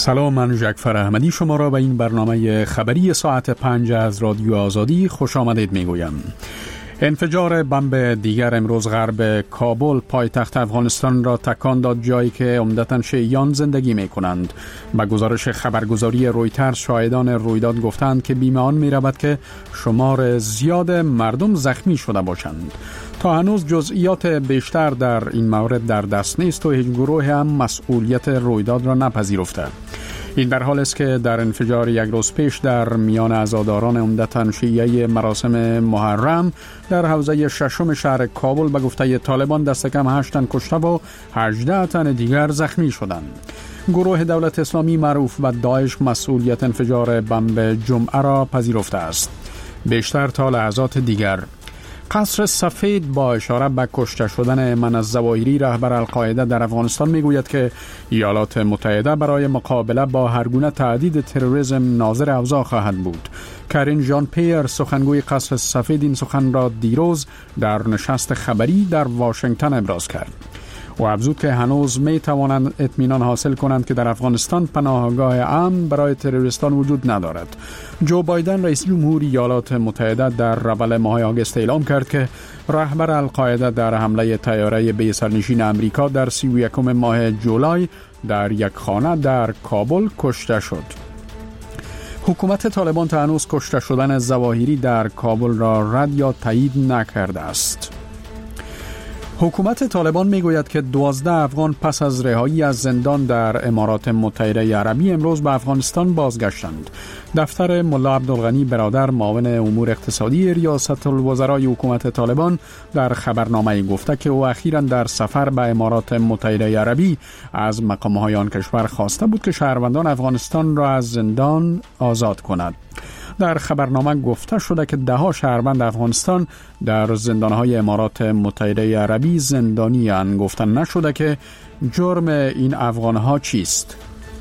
سلام، من جعفر احمدی شما را به این برنامه خبری ساعت 5 از رادیو آزادی خوش آمدید میگویم. انفجار بمب دیگر امروز غرب کابل پایتخت افغانستان را تکان داد، جایی که عمدتاً شیعیان زندگی می کنند. به گزارش خبرگزاری رویترز شاهدان رویداد گفتند که بیم آن می رود که شمار زیاد مردم زخمی شده باشند. تا هنوز جزئیات بیشتر در این مورد در دست نیست و هیچ گروه هم مسئولیت رویداد را نپذیرفته. این در حال است که در انفجار یک روز پیش در میان عزاداران عمدتاً شیعه مراسم محرم در حوزه ششم شهر کابل به گفته طالبان دست کم 8 تن کشته و 18 تن دیگر زخمی شدند. گروه دولت اسلامی معروف به داعش مسئولیت انفجار بمب جمعه را پذیرفته است. بیشتر تا لحظات دیگر قصر سفید با اشاره به کشته شدن ایمن الظواهری رهبر القاعده در افغانستان میگوید که ایالات متحده برای مقابله با هر گونه تهدید تروریسم ناظر اوضاع خواهد بود. کرین ژان پیر سخنگوی قصر سفید این سخن را دیروز در نشست خبری در واشنگتن ابراز کرد. و افزود که هنوز می توانند اطمینان حاصل کنند که در افغانستان پناهگاه امن برای تروریستان وجود ندارد. جو بایدن رئیس جمهوری ایالات متحده در اول ماه آگوست اعلام کرد که رهبر القاعده در حمله طیاره بی سرنشین امریکا در 31 ماه جولای در یک خانه در کابل کشته شد. حکومت طالبان تا هنوز کشته شدن ظواهری در کابل را رد یا تایید نکرده است. حکومت طالبان میگوید که 12 افغان پس از رهایی از زندان در امارات متحده عربی امروز به افغانستان بازگشتند. دفتر ملا عبدالغنی برادر معاون امور اقتصادی ریاست الوزرای حکومت طالبان در خبرنامه گفته که او اخیراً در سفر به امارات متحده عربی از مقام‌های آن کشور خواسته بود که شهروندان افغانستان را از زندان آزاد کند. در خبرنامه گفته شده که 10 شهروند افغانستان در زندانهای امارات متحده عربی زندانی اند. گفته نشده که جرم این افغانها چیست.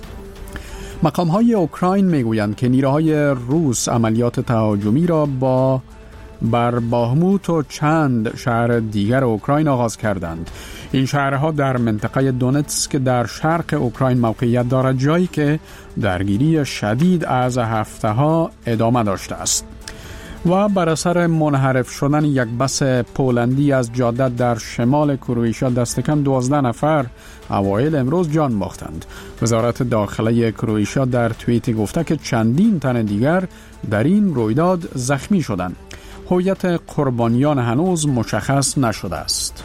مقام‌های اوکراین میگویند که نیروهای روس عملیات تهاجمی را بر باهموت و چند شهر دیگر اوکراین آغاز کردند. این شهرها در منطقه دونتسک در شرق اوکراین موقعیت دارد، جایی که درگیری شدید از هفته‌ها ادامه داشته است. و بر اثر منحرف شدن یک بس پولندی از جاده در شمال کرواتیا دست کم 12 نفر اوایل امروز جان باختند. وزارت داخله کرواتیا در توییتی گفته که چندین تن دیگر در این رویداد زخمی شدند. هویت قربانیان هنوز مشخص نشده است.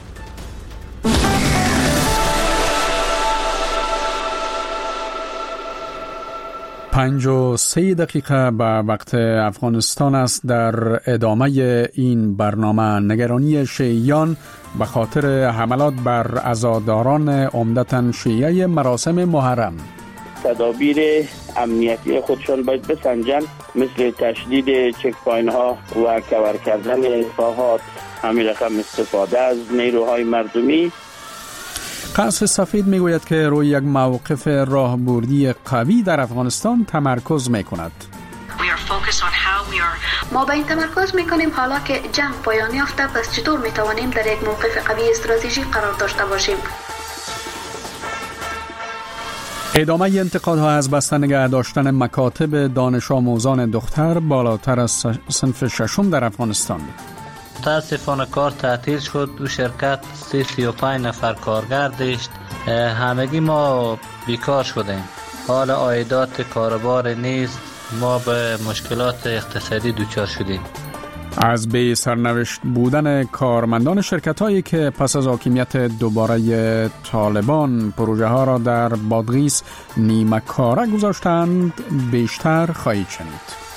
5:03 به وقت افغانستان است. در ادامه این برنامه نگرانی شیعیان به خاطر حملات بر عزاداران عمدتاً شیعه مراسم محرم. تدابیر امنیتی خودشان باید بسنجن، مثل تشدید چک‌پاین ها و کور کردن اصلاحات، همین رقم استفاده از نیروهای مردمی. قصر سفید میگوید که روی یک موقف راهبردی قوی در افغانستان تمرکز میکند. ما به این تمرکز میکنیم حالا که جنگ پایان یافته، پس چطور میتوانیم در یک موقف قوی استراتژیک قرار داشته باشیم. ادامه انتقادها از بسته نگه داشتن مکاتب دانش آموزان دختر بالاتر از صنف ششم در افغانستان. متاسفانه کار تعطیل شد. دو شرکت 35 نفر کارگر داشت. همگی ما بیکار شدیم. حال عایدات کاربار نیست. ما به مشکلات اقتصادی دچار شدیم. از به سرنوشت بودن کارمندان شرکت‌هایی که پس از حاکمیت دوباره طالبان پروژه ها را در بادغیس نیمه کاره گذاشتند بیشتر خواهید شنید.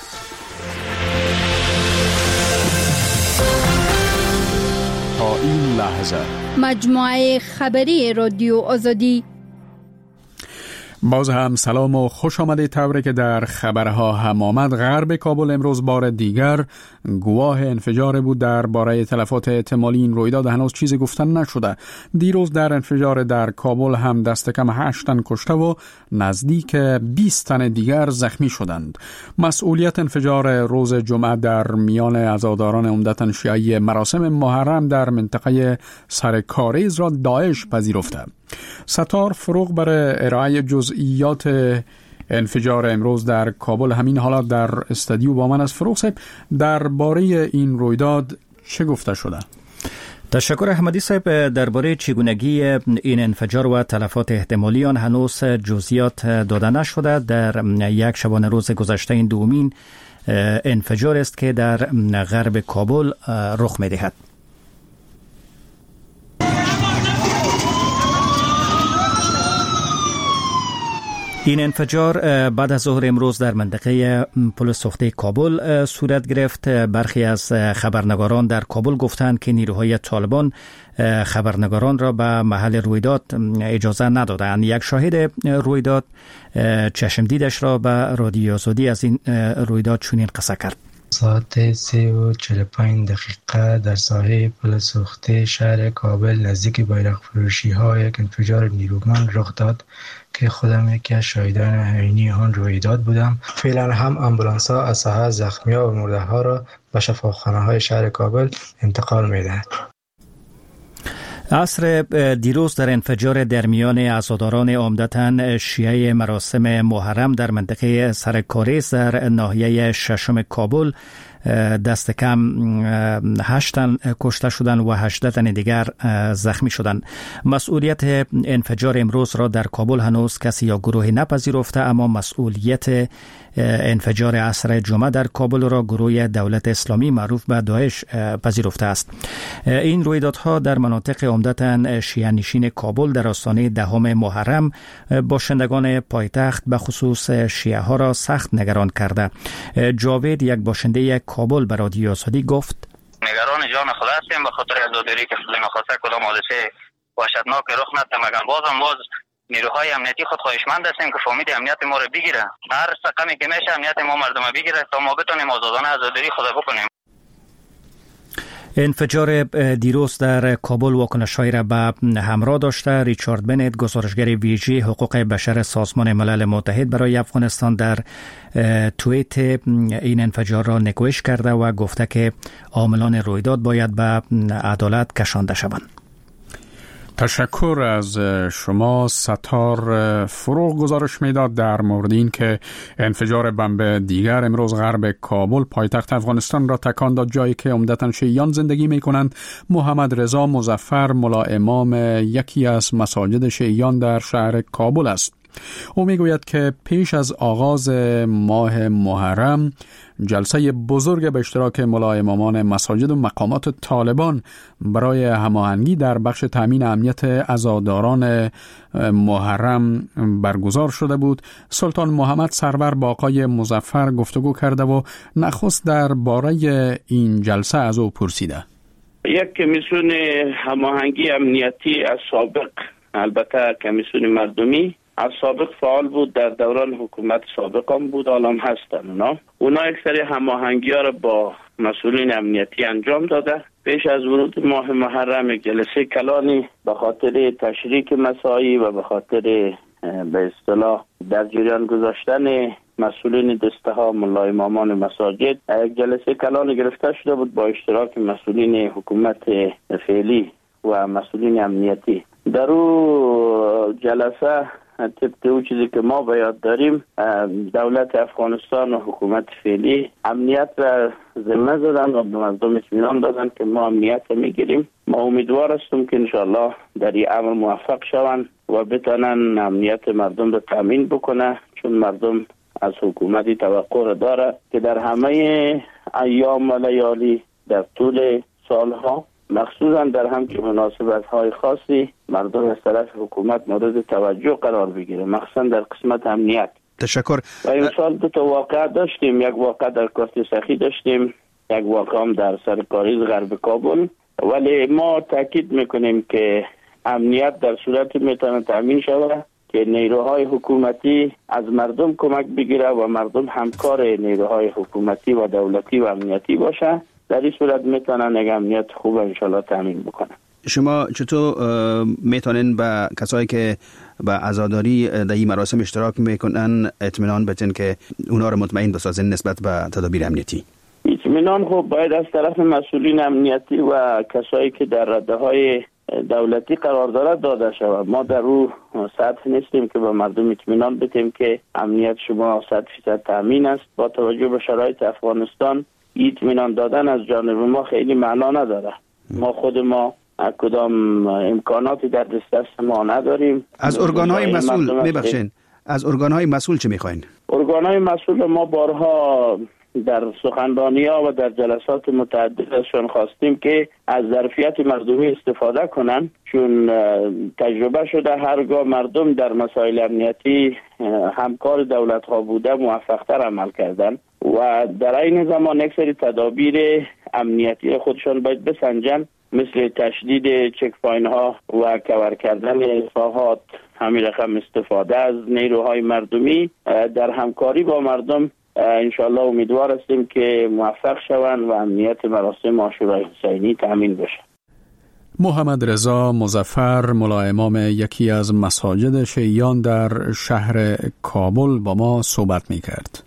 تا این لحظه مجموعه خبری رادیو آزادی. باز هم سلام و خوش آمدید. طوری که در خبرها هم آمد، غرب کابل امروز بار دیگر گواه انفجار بود. در باره تلفات احتمالی این رویداد هنوز چیزی گفتن نشده. دیروز در انفجار در کابل هم دست کم 8 تن کشته و نزدیک 20 تن دیگر زخمی شدند. مسئولیت انفجار روز جمعه در میان عزاداران عمدتاً شیعه مراسم محرم در منطقه سرکاریز را داعش پذیرفته. ستار فروغ برای ارائه جزئیات انفجار امروز در کابل. همین حالات در استودیو با من از فروغ صاحب. درباره این رویداد چه گفته شده؟ تشکر احمدی صاحب. درباره چگونگی این انفجار و تلفات احتمالی آن هنوز جزئیات داده نشده. در یک شبانه روز گذشته این دومین انفجار است که در غرب کابل رخ می‌دهد. این انفجار بعد از ظهر امروز در منطقه پل سوخته کابل صورت گرفت. برخی از خبرنگاران در کابل گفتند که نیروهای طالبان خبرنگاران را به محل رویداد اجازه ندادند. یک شاهد رویداد چشم دیدش را به رادیو آزادی از این رویداد چنین قصه کرد. ساعت 3:45 در ساحه پل سوخته شهر کابل نزدیک بیرق فروشی ها یک انفجار نیرومند رخ داد که خودم یکی از شاهدان عینی آن رویداد بودم. فعلا هم آمبولانس ها از ساحه زخمی ها و مرده ها را به شفاخانه های شهر کابل انتقال می دهند. عصر دیروز در انفجار در میان عزاداران عمدتاً شیعه مراسم محرم در منطقه سرکاریز در ناحیه ششم کابل دست کم 8 تن کشته شدند و 18 تن دیگر زخمی شدند. مسئولیت انفجار امروز را در کابل هنوز کسی یا گروهی نپذیرفته، اما مسئولیت انفجار عصر جمعه در کابل را گروه دولت اسلامی معروف به داعش پذیرفته است. این رویدادها در مناطق عمدتاً شیعه نشین کابل در آستانه 10 محرم باشندگان پایتخت به خصوص شیعه ها را سخت نگران کرده. جاوید، یک باشنده کابل، به رادیو آزادی گفت: نگران جان خود هستیم به خاطر عزاداری که خود نخواسته کدام حادثه وحشتناک رخ نده، مگر باز نیروهای امنیتی خود خواهشمند هستیم که فامید امنیت ما رو بگیره، هر رقمی که میشه امنیت ما مردم بگیره تا ما بتونیم آزادانه عزاداری خود بکنیم. انفجار دیروز در کابل واکنش‌هایی را به همراه داشته. ریچارد بنت، گزارشگر ویژه حقوق بشر سازمان ملل متحد برای افغانستان، در توییت این انفجار را نکوهش کرده و گفته که عاملان رویداد باید به عدالت کشانده شوند. تشکر از شما. ستار فروغ گزارش میداد در مورد این که انفجار بمب دیگر امروز غرب کابل پایتخت افغانستان را تکان داد، جایی که عمدتاً شیعیان زندگی می کنند. محمد رضا مظفر، ملا امام یکی از مساجد شیعیان در شهر کابل است. او می گوید که پیش از آغاز ماه محرم جلسه بزرگ به اشتراک ملا امامان مساجد و مقامات طالبان برای هماهنگی در بخش تامین امنیت عزاداران محرم برگزار شده بود. سلطان محمد سرور با آقای مظفر گفتگو کرده و نخست درباره این جلسه از او پرسیده. یک کمیسیون هماهنگی امنیتی از سابق، البته کمیسیون مردمی از سابق فعال بود، در دوران حکومت سابق هم بود، حالا هم هستن. اونا یک سری هماهنگی ها رو با مسئولین امنیتی انجام داده. پیش از ورود ماه محرم جلسه کلانی به خاطر تشریک مساعی و به خاطر به اصطلاح در جریان گذاشتن مسئولین دسته ها ملا امامان مساجد یک جلسه کلانی گرفته شده بود با اشتراک مسئولین حکومت فعلی و مسئولین امنیتی. در او جلسه طبق او چیزی که ما به یاد داریم، دولت افغانستان و حکومت فعلی امنیت را ذمه زدن و به مردم اطمینان دادن که ما امنیت را میگیریم. ما امیدوار هستیم که انشاءالله در این امر موفق شوند و بتانن امنیت مردم را تامین بکنه، چون مردم از حکومتی توقع را داره که در همه ایام و لیالی در طول سالها، مخصوصا در همچین مناسبت‌های خاصی، مردم از طرف حکومت مورد توجه قرار بگیره، مخصوصا در قسمت امنیت. تشکر. و این سال 2 واقعه داشتیم، یک واقعه در کارت سخی داشتیم، یک واقعه هم در سرکاریز غرب کابل. ولی ما تاکید میکنیم که امنیت در صورت میتونه تامین شود که نیروهای حکومتی از مردم کمک بگیره و مردم همکار نیروهای حکومتی و دولتی و امنیتی باشه. در این صورت میتونن یک امنیت خوب انشالله تامین بکنن. شما چطور میتونین به کسایی که به عزاداری در این مراسم اشتراک میکنن اطمینان بدین که اونا رو مطمئن بسازین نسبت به تدابیر امنیتی؟ اطمینان خوب باید از طرف مسئولین امنیتی و کسایی که در رده‌های دولتی قرارداد داده شود. ما در رو سطح نیستیم که به مردم اطمینان بدیم که امنیت شما 100% تامین است. با توجه به شرایط افغانستان اطمینان دادن از جانب ما خیلی معنا نداره. ما خود ما کدام امکاناتی در دست ما نداریم. از ارگان‌های مسئول میبخشین، از ارگان‌های مسئول چه میخواین؟ ارگان‌های مسئول ما بارها در سخنرانی‌ها و در جلسات متعدد ازشون خواستیم که از ظرفیت مردمی استفاده کنن، چون تجربه شده هرگاه مردم در مسائل امنیتی همکار دولت‌ها بوده موفق‌تر عمل کردن و در این زمان یک سری تدابیر امنیتی خودشان باید بسنجن، مثل تشدید چک پوینت ها و کور کردن اصلاحات، همین رقم استفاده از نیروهای مردمی در همکاری با مردم. انشاءالله امیدوار هستیم که موفق شوند و امنیت مراسم عاشورای حسینی تامین بشه. محمد رضا مظفر، ملا امام یکی از مساجد شیعیان در شهر کابل با ما صحبت می کرد.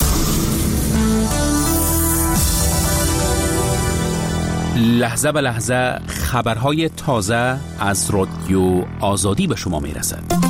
لحظه به لحظه خبرهای تازه از رادیو آزادی به شما می رسد.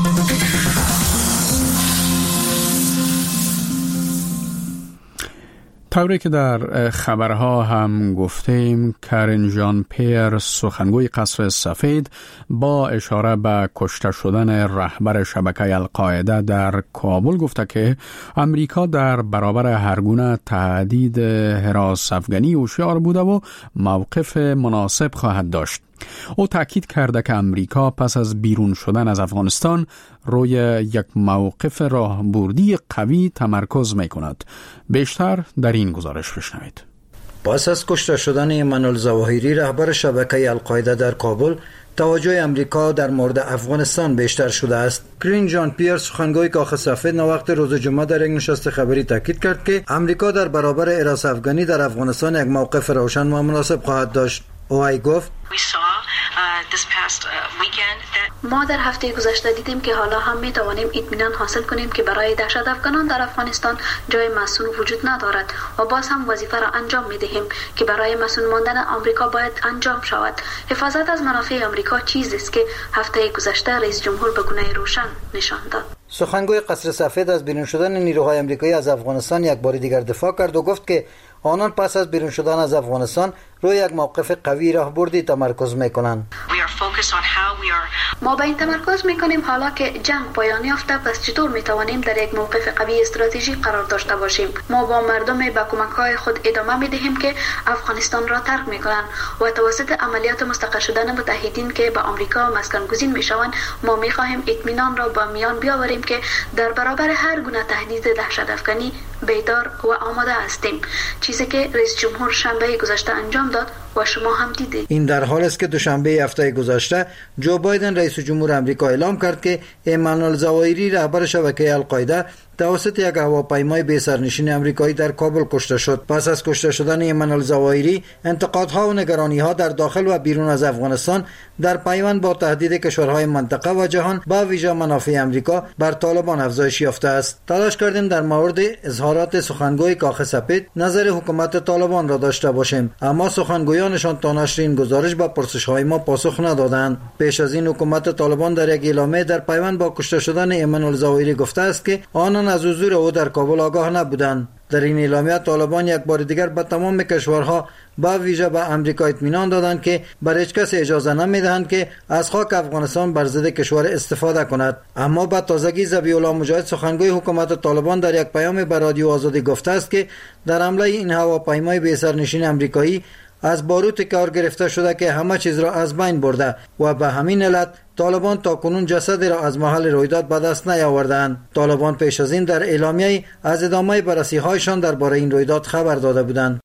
طوری که در خبرها هم گفتیم، کرین ژان پیر، سخنگوی قصر سفید، با اشاره به کشته شدن رهبر شبکه القاعده در کابل گفته که امریکا در برابر هرگونه تهدید حراس افغانی هوشیار بوده و موقف مناسب خواهد داشت. او تاکید کرده که امریکا پس از بیرون شدن از افغانستان روی یک موقف راهبردی قوی تمرکز می کند. بیشتر در این گزارش بشنوید. پس از کشته شدن ایمن الظواهری رهبر شبکه القاعده در کابل، توجه امریکا در مورد افغانستان بیشتر شده است. کرین ژان پیر، سخنگوی کاخ سفید، وقت روز جمعه در یک نشست خبری تاکید کرد که امریکا در برابر حراس افغانی در افغانستان یک موقف روشن و مناسب خواهد داشت. او گفت ما در هفته گذشته دیدیم که حالا هم می توانیم اطمینان حاصل کنیم که برای دهشت افغانان در افغانستان جای مسئول وجود ندارد و باز هم وظیفه را انجام می دهیم که برای مسئول ماندن آمریکا باید انجام شود. حفاظت از منافع آمریکا چیزی است که هفته گذشته رئیس جمهور به گونه روشن نشان داد. سخنگوی قصر سفید از بیرون شدن نیروهای آمریکایی از افغانستان یک بار دیگر دفاع کرد و گفت که آنان پس از بیرون شدن از افغانستان روی یک موقف قوی راهبردی تمرکز میکنند. ما به این تمرکز میکنیم حالا که جنگ پایان یافته، پس چطور میتوانیم در یک موقف قوی استراتژی قرار داشته باشیم. ما با مردم به کمک‌های خود ادامه میدهیم که افغانستان را ترک میکنند و توسط عملیات مستقر شدن متحدین که به آمریکا مسکن گزین میشوند، ما میخواهیم اطمینان را با میان بیاوریم که در برابر هر گونه تهدید دهشت افغانی بیدار و آماده هستیم، چیزی که رئیس جمهور شنبه گذشته انجام داد و شما هم دیدید. این در حال است که دوشنبه هفته گذشته جو بایدن رئیس جمهور آمریکا اعلام کرد که ایمن الظواهری رهبر شبکه القاعده توسط یک هواپیمای بی سرنشین آمریکایی در کابل کشته شد. پس از کشته شدن ایمن الظواهری، انتقادها و نگرانی‌ها در داخل و بیرون از افغانستان در پیوند با تهدید کشورهای منطقه و جهان با ویژه منافع آمریکا بر طالبان افزایش یافته است. تلاش کردیم در مورد اظهارات سخنگوی کاخ سفید نظر حکومت طالبان را داشته باشیم، اما سخنگویانشان تا نشر این گزارش با پرسش‌های ما پاسخ ندادند. پیش از این حکومت طالبان در یک اعلامیه در پیوند با کشته شدن ایمن الظواهری گفته است که آنان از حضور او در کابل آگاه نبودند. در این اعلامیه طالبان یک بار دیگر به تمام کشورها با ویژه به امریکا اطمینان دادند که بر هیچ کس اجازه نمیدهند که از خاک افغانستان بر ضد کشور استفاده کند. اما با تازگی ذبیح الله مجاهد، سخنگوی حکومت طالبان، در یک پیام به رادیو آزادی گفته است که در حمله این هواپیمای بی سرنشین امریکایی از باروت کار گرفته شده که همه چیز را از بین برده و به همین علت طالبان تاکنون جسدی را از محل رویداد به دست نیاوردند. طالبان پیش از این در اعلامیه از ادامه بررسی‌هایشان درباره این رویداد خبر داده بودند.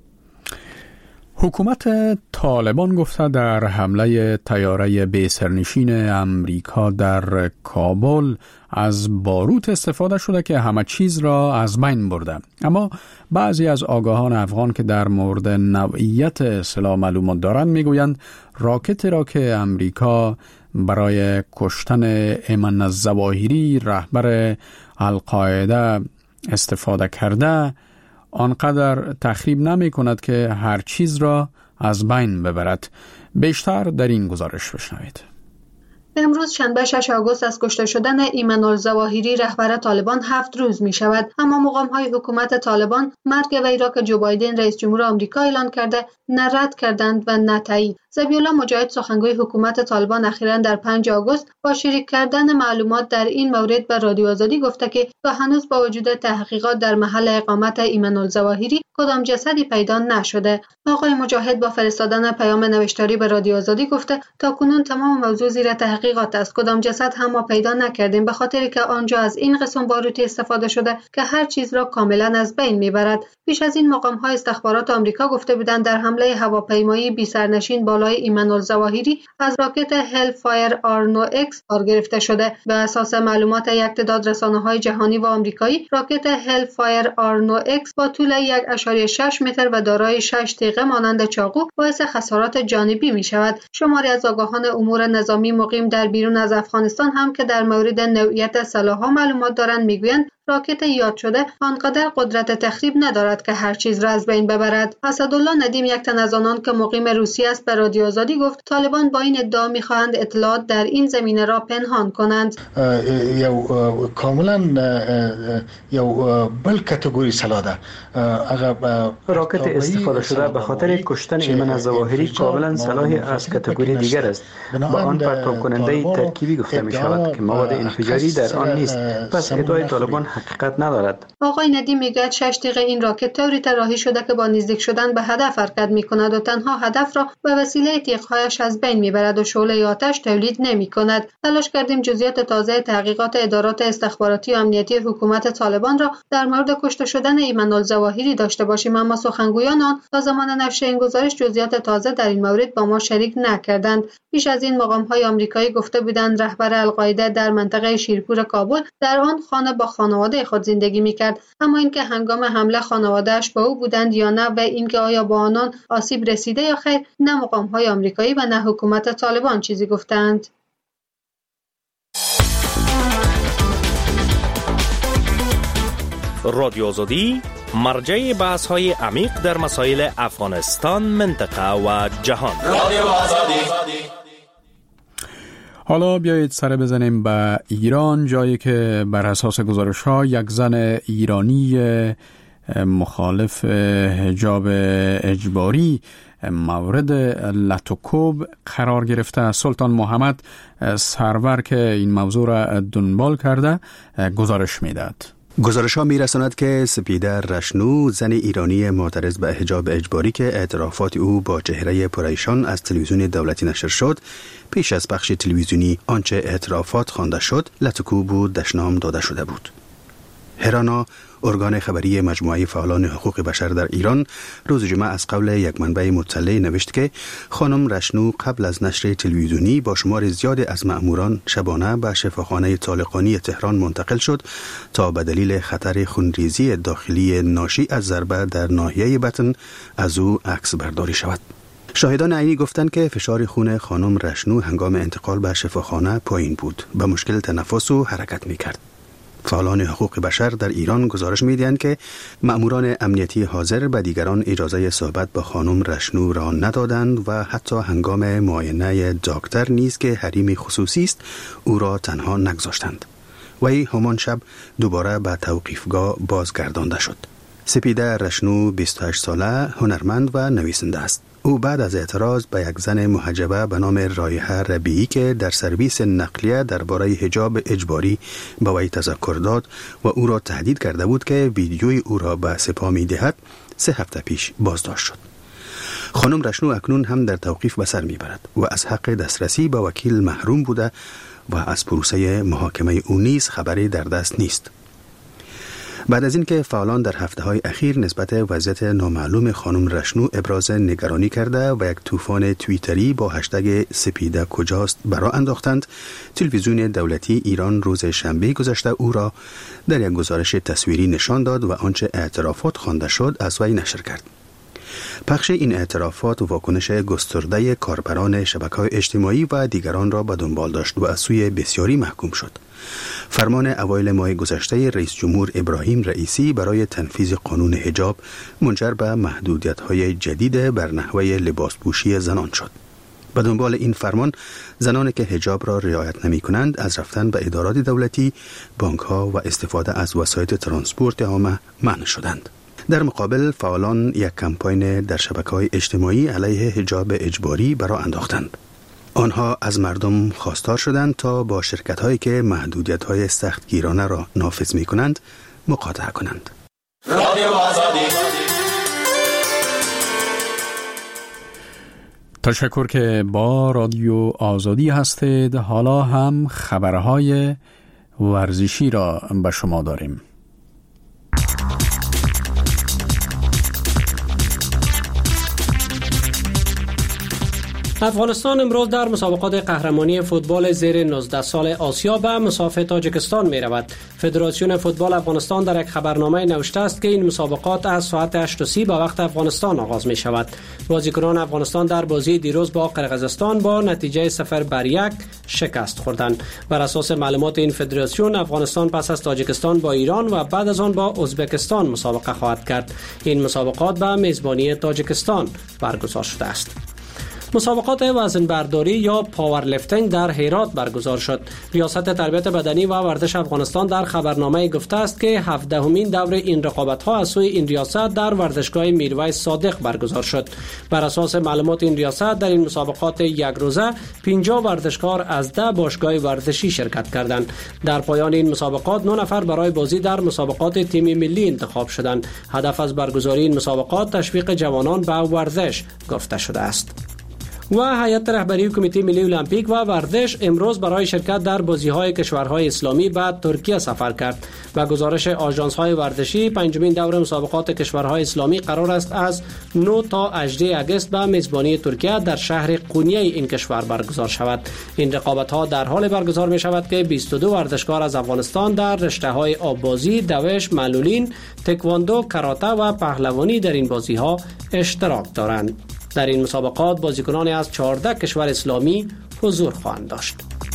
حکومت طالبان گفته در حمله طیاره بی سرنشین امریکا در کابل از باروت استفاده شده که همه چیز را از بین برده. اما بعضی از آگاهان افغان که در مورد نوعیت سلاح معلومات دارند میگویند راکتی را که امریکا برای کشتن ایمن الظواهری رهبر القاعده استفاده کرده آنقدر تخریب نمی کند که هر چیز را از بین ببرد. بیشتر در این گزارش بشنوید. امروز شنبه 6 آگوست از کشته شدن ایمن الظواهری رهبر طالبان 7 روز می شود، اما مقام‌های حکومت طالبان مرگ وی را که جو بایدن رئیس جمهور آمریکا اعلان کرده نه رد کردند و نه تایید. ذبیح‌الله مجاهد سخنگوی حکومت طالبان اخیراً در 5 آگوست با شریک کردن معلومات در این مورد به رادیو آزادی گفته که تا هنوز با وجود تحقیقات در محل اقامت ایمن الظواهری کدام جسدی پیدا نشده. آقای مجاهد با فرستادن پیام نوشتاری به رادیو آزادی گفته تاکنون تمام موضوع زیر تحقیقات است، کدام جسد هم ما پیدا نکردیم، به خاطر که آنجا از این قسم باروتی استفاده شده که هر چیز را کاملا از بین میبرد. پیش از این مقام‌های استخبارات آمریکا گفته بودند در حمله هواپیمایی بی سرنشین بالای ایمن الظواهری از راکت هل فایر R9X کار گرفته شده. به اساس معلومات یک تعداد رسانه‌های جهانی و آمریکایی، راکت هل فایر R9X با طول 1.6 متر و دارای 6 تیغه مانند چاقو باعث خسارات جانبی می شود. شماری از آگاهان امور نظامی مقیم در بیرون از افغانستان هم که در مورد نوعیت سلاح‌ها معلومات دارند میگویند راکت یاد شده آنقدر قدرت تخریب ندارد که هر چیز را از بین ببرد. اسدالله ندیم، یک تن از آنان که مقیم روسیه است، به رادیو آزادی گفت طالبان با این ادعا می‌خواهند اطلاعات در این زمینه را پنهان کنند. کاملا بل کاتگوری سلاح ده. راکت استفاده شده به خاطر کشتن ایمن الظواهری کاملا سلاحی از کاتگوری دیگر است. با آن پرتاب کننده ترکیبی گفته می شود که مواد انفجاری در آن نیست. پس ادعای طالبان حقیقت ندارد. آقای ندیم میگوید 6 تیغه این راکت طوری طراحی شده که با نزدیک شدن به هدف حرکت می‌کند و تنها هدف را به وسیله تیغ‌هایش از بین می‌برد و شعله آتش تولید نمی‌کند. تلاش کردیم جزئیات تازه تحقیقات ادارات استخباراتی و امنیتی حکومت طالبان را در مورد کشته شدن ایمن الظواهری داشته باشیم، اما سخنگویان آن تا زمان نشر این گزارش جزئیات تازه در این مورد با ما شریک نکردند. پیش از این مقام‌های آمریکایی گفته بودند رهبر القاعده در منطقه شیرپور کابل در آن خانه با خانواده خود زندگی می‌کرد، اما اینکه هنگام حمله خانواده‌اش با او بودند یا نه و اینکه آیا با آنان آسیب رسیده یا خیر، نه مقام‌های آمریکایی و نه حکومت طالبان چیزی گفتند. رادیو آزادی مرجع بحث‌های عمیق در مسائل افغانستان، منطقه و جهان. رادیو آزادی. حالا بیایید سر بزنیم به ایران، جایی که بر اساس گزارش‌ها یک زن ایرانی مخالف حجاب اجباری مورد لطوکوب قرار گرفته. سلطان محمد سرور که این موضوع را دنبال کرده گزارش میداد. گزارش‌ها می‌رساند که سپیده رشنو، زن ایرانی معترض به حجاب اجباری که اعترافات او با چهره پریشان از تلویزیون دولتی نشر شد، پیش از پخش تلویزیونی آنچه اعترافات خوانده شد لطوکوب و دشنام داده شده بود. هرانا، ارگان خبری مجموعه فعالان حقوق بشر در ایران، روز جمعه از قول یک منبع مطلع نوشت که خانم رشنو قبل از نشر تلویزیونی با شمار زیاد از مأموران شبانه به شفاخانه طالقانی تهران منتقل شد تا به دلیل خطر خونریزی داخلی ناشی از ضربه در ناحیه بطن از او عکس برداری شود. شاهدان عینی گفتند که فشار خون خانم رشنو هنگام انتقال به شفاخانه پایین بود، به مشکل تنفس و حرکت می‌کرد. فعالان حقوق بشر در ایران گزارش می‌دهند که مأموران امنیتی حاضر به دیگران اجازه صحبت با خانم رشنو را ندادند و حتی هنگام معاینه دکتر نیز که حریم خصوصی است او را تنها نگذاشتند. وی همان شب دوباره به توقیفگاه بازگردانده شد. سپیده رشنو 28 ساله هنرمند و نویسنده است. او بعد از اعتراض به یک زن محجبه به نام رایحه ربیعی که در سرویس نقلیه درباره حجاب اجباری به وی تذکر داد و او را تهدید کرده بود که ویدیوی او را به سپاه می‌دهد، 3 هفته پیش بازداشت شد. خانم رشنو اکنون هم در توقیف به سر می‌برد و از حق دسترسی به وکیل محروم بوده و از پروسه محاکمه او نیز خبری در دست نیست. بعد از اینکه فعالان در هفته‌های اخیر نسبت وضعیت نامعلوم خانم رشنو ابراز نگرانی کرده و یک طوفان توییتری با هشتگ سپیده کجاست برآ انداختند، تلویزیون دولتی ایران روز شنبه گذشته او را در یک گزارش تصویری نشان داد و آنچه اعترافات خوانده شد از وی نشر کرد. پخش این اعترافات واکنش گسترده کاربران شبکه‌های اجتماعی و دیگران را به دنبال داشت و از سوی بسیاری محکوم شد. فرمان اوایل ماه گذشته رئیس جمهور ابراهیم رئیسی برای تنفیذ قانون حجاب منجر به محدودیت‌های جدید بر نحوه لباسپوشی زنان شد. به دنبال این فرمان زنانی که حجاب را رعایت نمی کنند از رفتن به ادارات دولتی، بانک ها و استفاده از وسایل ترانسپورت عامه منع شدند. در مقابل فعالان یک کمپاین در شبکه‌های اجتماعی علیه حجاب اجباری برآ انداختند. آنها از مردم خواستار شدند تا با شرکت‌هایی که محدودیت‌های سختگیرانه را نافذ می‌کنند مقاطعه کنند. رادیو آزادی. تشکر که با رادیو آزادی هستید. حالا هم خبرهای ورزشی را به شما داریم. افغانستان امروز در مسابقات قهرمانی فوتبال زیر 19 سال آسیا به مسافه تاجیکستان می رود. فدراسیون فوتبال افغانستان در یک خبرنامه نوشته است که این مسابقات از ساعت 8:30 به وقت افغانستان آغاز می شود. بازیکنان افغانستان در بازی دیروز با قرقیزستان با نتیجه 0-1 شکست خوردند. بر اساس معلومات این فدراسیون افغانستان پس از تاجیکستان با ایران و بعد از آن با ازبکستان مسابقه خواهد کرد. این مسابقات به میزبانی تاجیکستان برگزار شده است. مسابقات وزن برداری یا پاور لیفتینگ در هرات برگزار شد. ریاست تربیت بدنی و ورزش افغانستان در خبرنامه گفته است که 17مین دور این رقابت‌ها از سوی این ریاست در ورزشگاه میرویس صادق برگزار شد. بر اساس معلومات این ریاست در این مسابقات یک روزه 50 ورزشکار از 10 باشگاه ورزشی شرکت کردند. در پایان این مسابقات 9 نفر برای بازی در مسابقات تیم ملی انتخاب شدند. هدف از برگزاری این مسابقات تشویق جوانان به ورزش گفته شده است. و هیئت رهبری کمیته ملی المپیک و ورزش امروز برای شرکت در بازی‌های کشورهای اسلامی به ترکیه سفر کرد. و گزارش آژانس‌های ورزشی پنجمین دور مسابقات کشورهای اسلامی قرار است از 9 تا 18 اگست به میزبانی ترکیه در شهر قونیه این کشور برگزار شود. این رقابت‌ها در حال برگزار می‌شود که 22 ورزشکار از افغانستان در رشته‌های آببازی، دوش، معلولین، تکواندو، کاراته و پهلوانی در این بازی‌ها اشتراک دارند. در این مسابقات بازیکنان از 14 کشور اسلامی حضور خواهند داشت.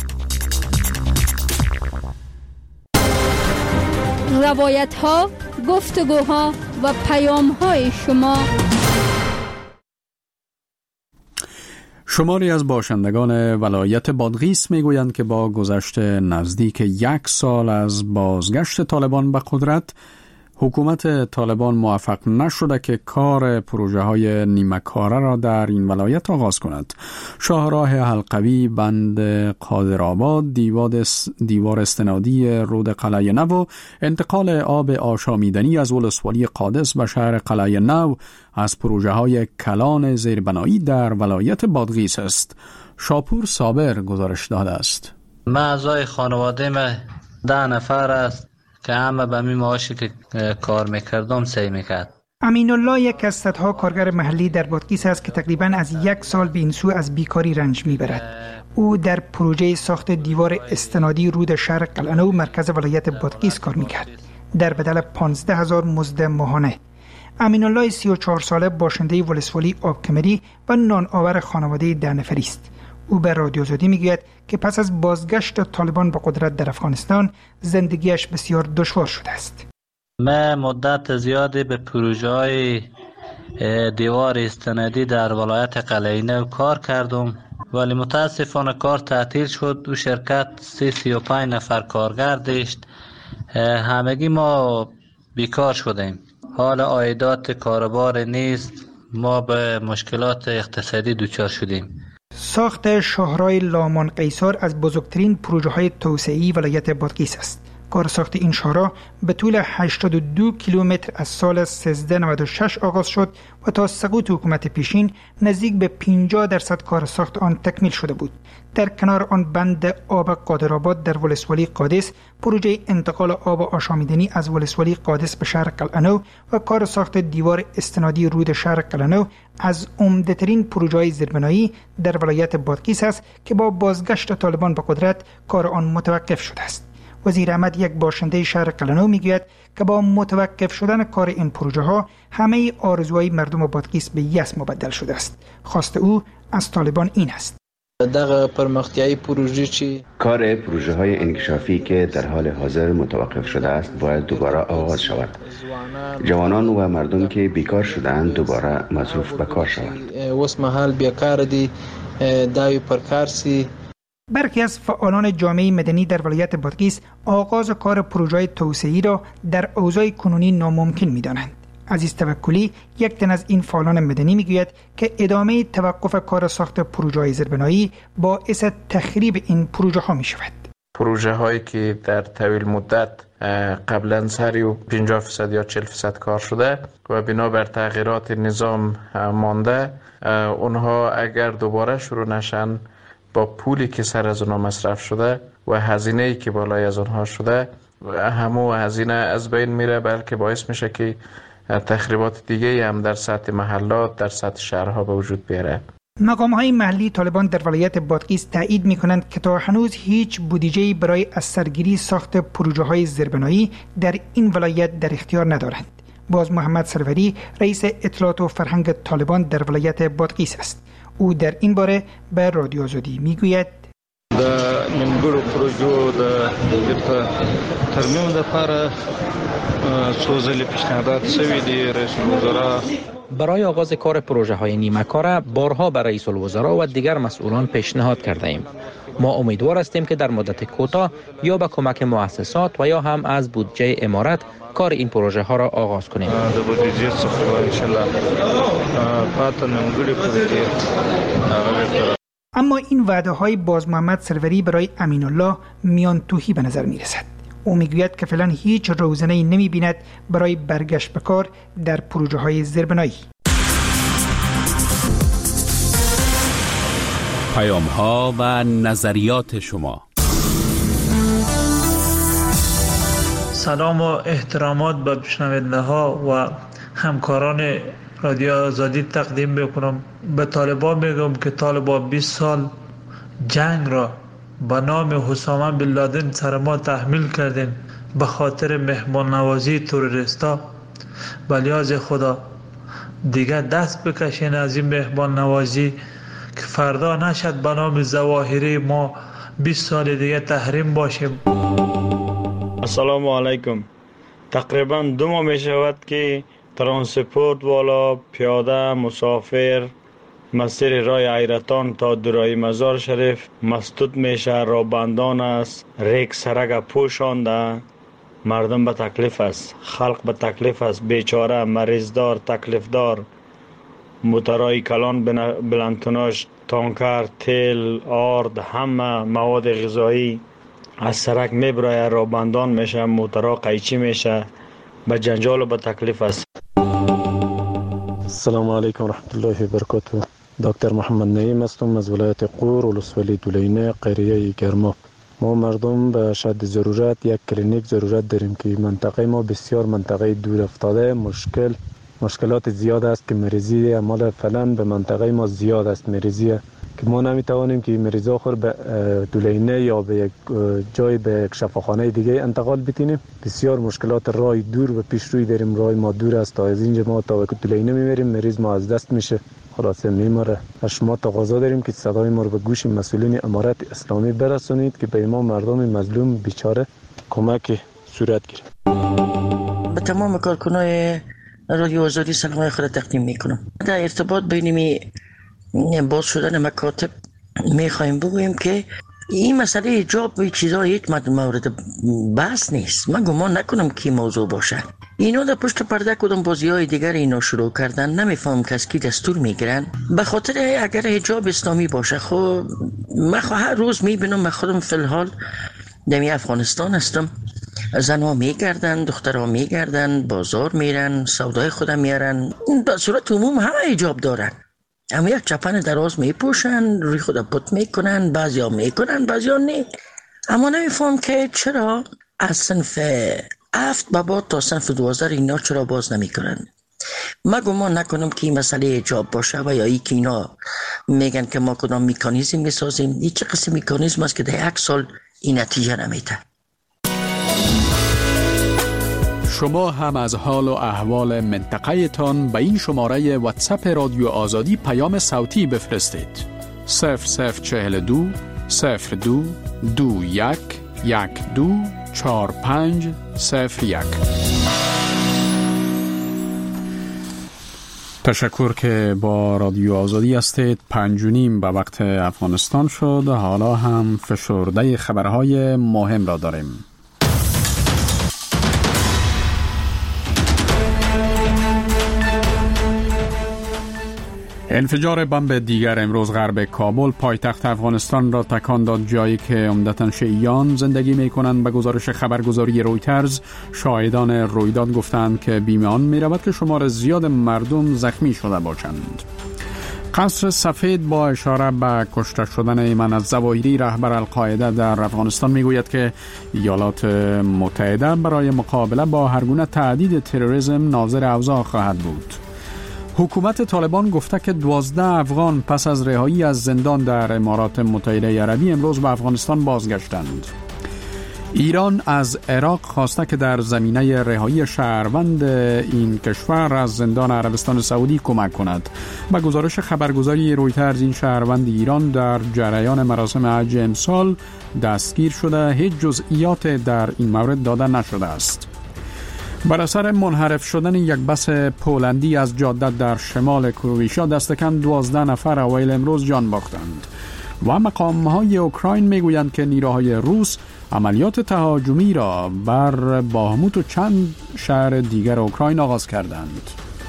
روایت‌ها، گفتگوها و پیام‌های شما. شماری از باشندگان ولایت بادغیس میگویند که با گذشت نزدیک 1 سال از بازگشت طالبان به قدرت، حکومت طالبان موفق نشده که کار پروژه های نیمه کاره را در این ولایت آغاز کند. شاهراه حلقوی، بند قادرآباد، دیوار استنادی رود قلعه نو و انتقال آب آشامیدنی از ولسوالی قادس به شهر قلعه نو از پروژه های کلان زیربنایی در ولایت بادغیس است. شاپور صابر گزارش داده است. من اعضای خانواده من 10 نفر است که همه به می معاشی که کار میکردم سعی میکرد. امین الله یک از صدها کارگر محلی در بادغیس است که تقریباً از 1 سال به این سو از بیکاری رنج میبرد. او در پروژه ساخت دیوار استنادی رود شهر قلعه نو مرکز ولایت بادغیس کار میکرد در بدل 15,000 مزد ماهانه. امین الله 34 ساله باشنده ولسوالی آبکمری و نان آور خانواده 10 نفری است. او به رادیو آزادی میگوید که پس از بازگشت طالبان به قدرت در افغانستان زندگیش بسیار دشوار شده است. من مدت زیادی به پروژه‌های دیوار استنادی در ولایت قلعه نو کار کردم، ولی متاسفانه کار تعطیل شد. دو شرکت 35 نفر کارگر داشت. همگی ما بیکار شدیم. حال عایدات کاربار نیست. ما به مشکلات اقتصادی دچار شدیم. ساخت شاهراه لامان قیصر از بزرگترین پروژه‌های توسعه‌ای ولایت بادغیس است. کار ساخت این شاهراه به طول 82 کیلومتر از سال 1396 آغاز شد و تا سقوط حکومت پیشین نزدیک به 50% کار ساخت آن تکمیل شده بود. در کنار آن بند آب قادرآباد در ولسوالی قادس، پروژه انتقال آب آشامیدنی از ولسوالی قادس به شهر قلعه نو و کار ساخت دیوار استنادی رود شهر قلعه نو از عمده‌ترین پروژه‌های زیربنایی در ولایت بادغیس است که با بازگشت طالبان به قدرت کار آن متوقف شده است. وزیر احمد، یک باشنده شهر قلعه نو، میگوید که با متوقف شدن کار این پروژه ها همه آرزوهای مردم بادغیس به یأس مبدل شده است. خواست او از طالبان این است: دغه پرمختیایی پروژه چی کار پروژه های انکشافی که در حال حاضر متوقف شده است باید دوباره آغاز شود. جوانان و مردم که بیکار شدند دوباره مصروف به کار شوند. وس محل بیکار دي داوی پرکارسی. برخی از فعالان جامعه مدنی در ولایت بادغیس آغاز کار پروژه توسعه‌ای را در اوضاع کنونی ناممکن می‌دانند. عزیز توکلی، یک تن از این فعالان مدنی میگوید که ادامه توقف کار ساخت پروژه زیربنایی باعث تخریب این پروژه ها می شود. پروژه هایی که در طویل مدت قبلا سری 50% یا 40% کار شده و بنابر تغییرات نظام مانده، اونها اگر دوباره شروع نشن با پولی که سر از اونها مصرف شده و هزینه‌ای که بالای از اونها شده، همو هزینه از بین میره، بلکه باعث میشه که تخریبات دیگه هم در سطح محلات، در سطح شهرها به وجود بیاره. مقام‌های محلی طالبان در ولایت بادغیس تایید می‌کنند که تا هنوز هیچ بودجه‌ای برای از سرگیری ساخت پروژه‌های زیربنایی در این ولایت در اختیار ندارند. باز محمد سروری رئیس اطلاعات و فرهنگ طالبان در ولایت بادغیس است. او در این باره به رادیو آزادی میگوید: د نیمګړو پروژو د ترمیم لپاره څو ځلې پیشنهادات شوي دي. رئیس الوزرا برای آغاز کار پروژه های نیمه کاره بارها به رئیس الوزراء و دیگر مسئولان پیشنهاد کرده ایم. ما امیدوار هستیم که در مدت کوتاه یا به کمک مؤسسات و یا هم از بودجه امارت کار این پروژه ها را آغاز کنیم. د بودجه څخه ان شاء الله پاتې نیمګړي پروژې. اما این وعده های باز محمد سروری برای امین الله میان توهی به نظر می رسد. او میگوید که فعلا هیچ روزنه‌ای نمی بیند برای برگشت به کار در پروژه های زیربنایی. پیام ها و نظریات شما. سلام و احترامات به شنونده ها و همکاران رادیو آزادی تقدیم میکنم. به طالبان میگم که طالبان 20 سال جنگ را به نام حسامه بن لادن سر ما تحمیل کردین به خاطر مهمان نوازی تروریستا. بلیاز خدا دیگه دست بکشین از این مهمان نوازی که فردا نشد به نام ظواهری ما 20 سال دیگه تحریم باشیم. السلام علیکم. تقریبا 2 ماه می شود که ترانسپورت والا، پیاده، مسافر مسیر راه حیرتان تا درای مزار شریف مسدود میشه. رابندان است، ریک سرک پوشانده. مردم به تکلیف است، خلق به تکلیف است، بیچاره، مریضدار، تکلیفدار. موترهای کلان، بلندتوناژ، تانکر، تیل، آرد، همه مواد غذایی از سرک میبرای. رابندان میشه، موترها قیچی میشه، به جنجال و به تکلیف است. السلام علیکم ورحمت الله وبرکاته. دکتر محمد نعیم هستم از ولایت قور، ولسوالی دولینه، قریه گرما. ما مردم به شدت ضرورت یک کلینیک ضرورت داریم که منطقه ما بسیار منطقه دور افتاده، مشکلات زیاد است که مریضی اعمال فعلا به منطقه ما زیاد است. مریضی که ما نمیتوانیم که مریضا خور به دولینه یا به یک جای به یک شفاخانه دیگه انتقال بتینیم. بسیار مشکلات راه دور و پیش روی داریم. راه ما دور است، تا از اینجا ما تا دولینه میمیریم، مریض ما از دست میشه، خلاصه میمره. شما تقاضا داریم که صدای ما رو به گوش مسئولین امارت اسلامی برسونید که به ما مردم مظلوم بیچاره کمک صورت گیره. به تمام کارکنای رادیو آزادی سلام خود تقدیم میکنم. در ارتباط بین باز شدن مکاتب میخوایم بگوییم که این مسئله حجاب و چیزها هیچ مورد بحث نیست. من گمان نکنم که موضوع باشه. اینا در پشت پرده کدوم بازی های دیگر اینا شروع کردن. نمیفهم که از کی دستور میگیرن. به خاطر اگر حجاب اسلامی باشه، خب من هر روز میبینم، من خودم فی الحال در افغانستان هستم، زنها میگردن، دخترها میگردن، بازار میرن، سودای خودم میارن، به صورت عموم همه حجاب دارن، اما یک چپن دراز میپوشن، روی خود پت میکنن، بعضیا میکنن، بعضیا نه. اما نمیفهم که چرا از صنف 7 به بعد تا صنف 12 اینا چرا باز نمیکنن. من گمان نکنم که این مسئله حجاب باشه و یا ای که اینا میگن که ما کدام مکانیزم میسازیم. این چه قسم مکانیزم است که در 1 سال این نتیجه نمیده. شما هم از حال و احوال منطقه تان به این شماره واتساپ رادیو آزادی پیام صوتی بفرستید. 0042 02 21 12 45 01. تشکر که با رادیو آزادی هستید. 5:30 به وقت افغانستان شد. حالا هم فشرده خبرهای مهم را داریم. انفجار بمب دیگر امروز غرب کابل پایتخت افغانستان را تکان داد، جایی که عمدتاً شیعیان زندگی می‌کنند. به گزارش خبرگزاری رویترز، شاهدان رویداد گفتند که بیم آن می‌رود که شمار زیاد مردم زخمی شده باشند. قصر سفید با اشاره به کشته شدن ایمن الظواهری رهبر القاعده در افغانستان میگوید که ایالات متحده برای مقابله با هرگونه تهدید تروریسم ناظر اوضاع خواهد بود. حکومت طالبان گفته که 12 افغان پس از رهایی از زندان در امارات متحده عربی امروز به افغانستان بازگشتند. ایران از عراق خواسته که در زمینه رهایی شهروند این کشور از زندان عربستان سعودی کمک کند. با گزارش خبرگزاری رویترز، این شهروند ایران در جریان مراسم حج امسال دستگیر شده، هیچ جزئیات در این مورد داده نشده است. بر اثر منحرف شدن یک بس پولندی از جاده در شمال کرواتیا دست کم 12 نفر اوایل امروز جان باختند و مقام‌های اوکراین میگویند که نیروهای روس عملیات تهاجمی را بر باهموت و چند شهر دیگر اوکراین آغاز کردند.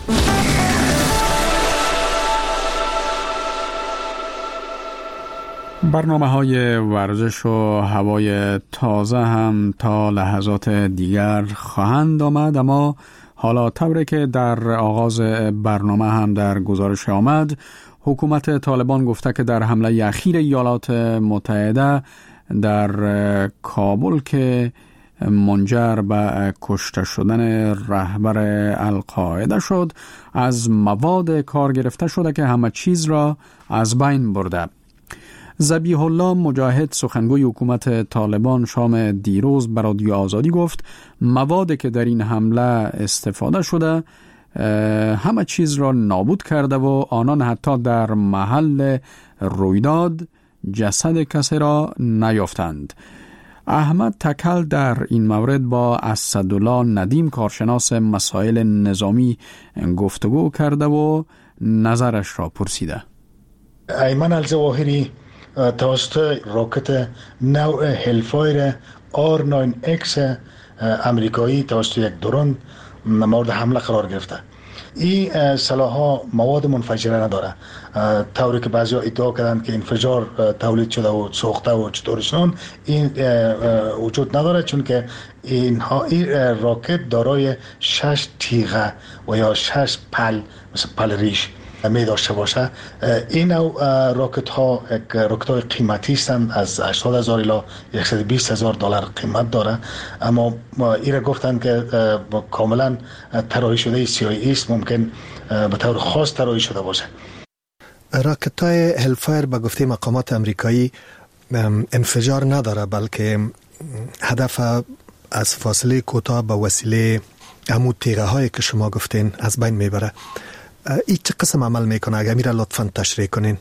برنامه‌های ورزش و هوای تازه هم تا لحظات دیگر خواهند آمد، اما حالا طوری که در آغاز برنامه هم در گزارش آمد، حکومت طالبان گفته که در حمله اخیر ایالات متحده در کابل که منجر به کشته شدن رهبر القاعده شد، از مواد کار گرفته شده که همه چیز را از بین برده. ذبیح الله مجاهد، سخنگوی حکومت طالبان، شام دیروز به رادیو آزادی گفت موادی که در این حمله استفاده شده همه چیز را نابود کرده و آنان حتی در محل رویداد جسد کسی را نیافتند. احمد تکل در این مورد با اسدالله ندیم، کارشناس مسائل نظامی، گفتگو کرده و نظرش را پرسیده. ایمن الظواهری توسط راکت نوع هلفایر R9X امریکایی توسط یک درون مورد حمله قرار گرفته. این سلاح‌ها مواد منفجره نداره، طوری که بعضی ادعا کردند که انفجار تولید شده و سوخته و چطورشون این وجود نداره، چون که این راکت دارای 6 تیغه و یا 6 پل مثل پل ریش می داشته باشه. این نوع راکت ها قیمتی هستند، از 80,000 الی 120,000 دلار قیمت داره، اما این را گفتند که کاملا طراحی شده CIA است، ممکن به طور خاص طراحی شده باشه. راکت های هلفایر به گفته مقامات امریکایی انفجار نداره، بلکه هدف از فاصله کوتاه به وسیله همون تیغه هایی که شما گفتین از بین میبره. این چه قسم عمل میکنه؟ اگر میره لطفاً تشریح کنین.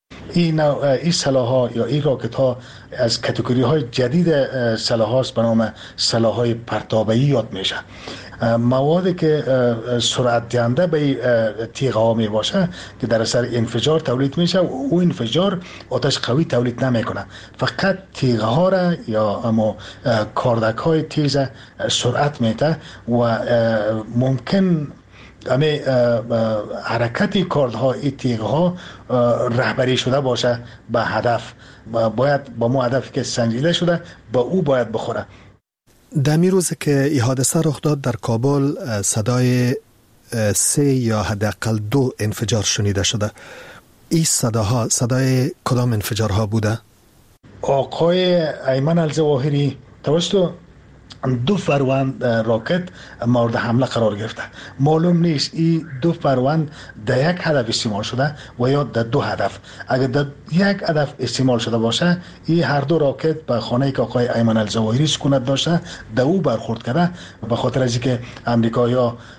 این سلاح‌ها یا این راکت ها از کاتگوری های جدید سلاح هاست به نام سلاح های پرتابه‌ای یاد میشه. موادی که سرعت دهنده به تیغه ها می باشه که در اثر انفجار تولید میشه و او انفجار آتش قوی تولید نمیکنه، فقط تیغه ها را یا اما کاردک های تیز سرعت میده و ممکن امی حرکتی کاردها این تیغه ها رهبری شده باشه به هدف، باید با مو هدفی که سنجیده شده با او باید بخوره. دمی روز که این حادثه رخ داد در کابل صدای 3 یا حداقل 2 انفجار شنیده شده. این صداها صدای کدام انفجارها بوده؟ آقای ایمن الظواهری توسط 2 فروند راکت مورد حمله قرار گرفته. معلوم نیست این 2 فروند در یک هدف استعمال شده و یا در 2 هدف. اگر در یک هدف استعمال شده باشه، این هر 2 راکت به خانه که آقای ایمن الظواهری سکونت داشته در او برخورد کرده. به خاطر از اینکه امریکایی‌ها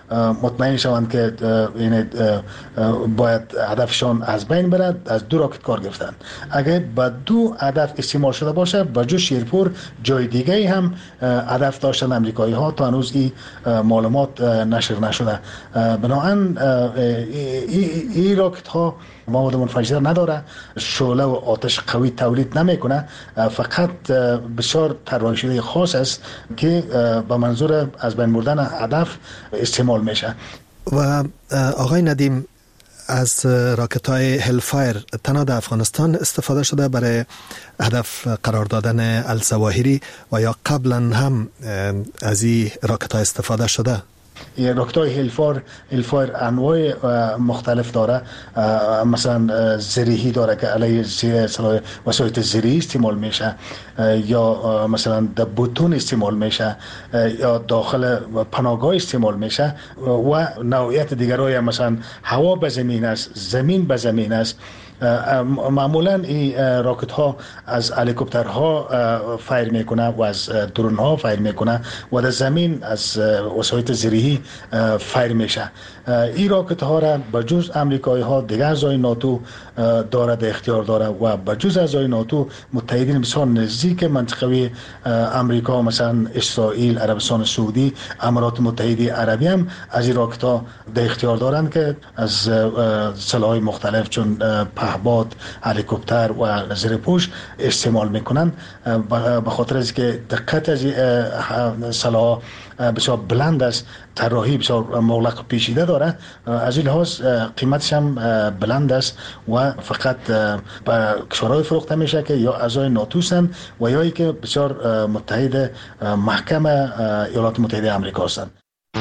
مطمئن شوند که این باید هدفشان از بین برد، از 2 راکت کار گرفتن. اگر به 2 هدف استعمال شده باشه، به جز شیرپور جای دیگه هم هدف داشتن امریکایی ها تا هنوز این معلومات نشر نشده. بنابراین این راکت ها مواد منفجره نداره، شعله و آتش قوی تولید نمیکنه، فقط بسیار طراحی شده خاص است که به منظور از بین بردن هدف استعمال میشه. و آقای ندیم، از راکت های هلفایر تنها در افغانستان استفاده شده برای هدف قرار دادن الظواهری و یا قبلا هم از این راکت ها استفاده شده؟ راکت های هلفایر انواع مختلف داره، مثلا زریحی داره که علیه وسایط زریحی استعمال میشه، یا مثلا در بوتون استعمال میشه، یا داخل پناهگاه استعمال میشه، و نوعیت دیگرای مثلا هوا به زمین است، زمین به زمین است. معمولا این راکت ها از هلیکوپترها فایر میکنه و از درون ها فایر میکنه و در زمین از وسایط زریحی فایر میشه. این راکت ها را بجز امریکایی ها دیگر اعضای ناتو داره، در اختیار داره، و بجز اعضای ناتو متحدین بسیار نزدیک منطقوی امریکا مثلا اسرائیل، عربستان سعودی، امارات متحده عربی هم از این راکت ها در اختیار دارند که از سلاح‌های مختلف چون پهپاد، هلیکوپتر و زیرپوش استعمال میکنن. به خاطر از که دقت از سلاح بسیار بلند است، طراحی بسیار مغلق پیچیده داره، از این لحاظ قیمتش هم بلند است و فقط به کشورهای فروخته میشه که یا اعضای ناتو هستند و یا ای که بسیار متحد محکم ایالات متحده آمریکا هستند.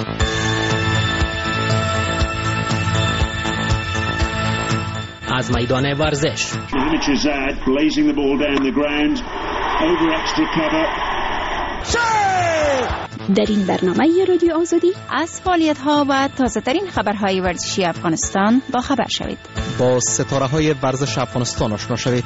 از میدان ورزش در این برنامه رادیو آزادی از فعالیت‌ها و تازه‌ترین خبرهای ورزشی افغانستان با خبر شوید. با ستاره‌های ورزش افغانستان آشنا شوید.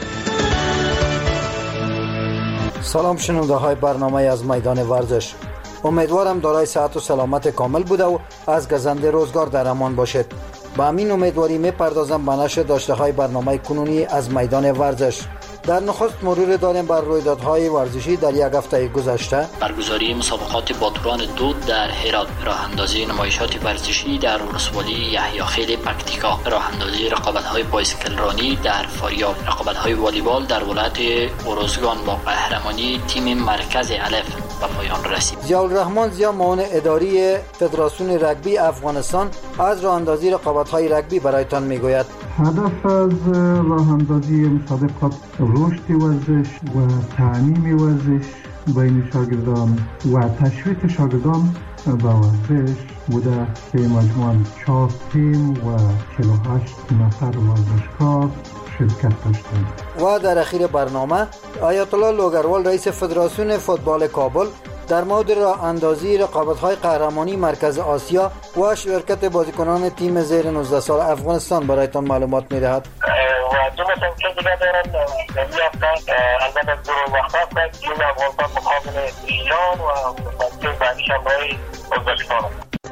سلام شنونده‌های برنامه از میدان ورزش. امیدوارم دارای صحت و سلامت کامل بوده و از گزنده روزگار در امان باشید. با همین امیدواری میپردازم به نشر داشته‌های برنامه کنونی از میدان ورزش. در نخست مرور داریم بر رویدادهای ورزشی در یک هفته گذشته. برگزاری مسابقات باتوران دود در هرات، راه اندازی نمایشات ورزشی در ولسوالی یحیی پکتیکا، راه اندازی رقابت‌های بایسکل رانی در فاریاب، رقابت‌های والیبال در ولایت اروزگان با قهرمانی تیم مرکز الف به پایان رسید. ضیاءالرحمن زیا معاون اداری فدراسیون رگبی افغانستان از راه اندازی رقابت‌های رگبی برایتان میگوید. هدف از راه اندازی مسابقات رشد ورزش و تعمیم ورزش بین شاگردان و تشویق شاگردان به ورزش بوده که مجموعاً 4 تیم و 48 نفر ورزشکار شرکت داشتند. و در اخیر برنامه آیت الله لوگروال رئیس فدراسیون فوتبال کابل در مورد راه اندازی رقابت‌های قهرمانی مرکز آسیا و شرکت بازیکنان تیم زیر 19 سال افغانستان برایتان معلومات می‌دهد. و دو تیم دیگه دارن البته گروه وقت تیم افغانستان مقابل ایران و تیم پنجشنبه ازبکستان.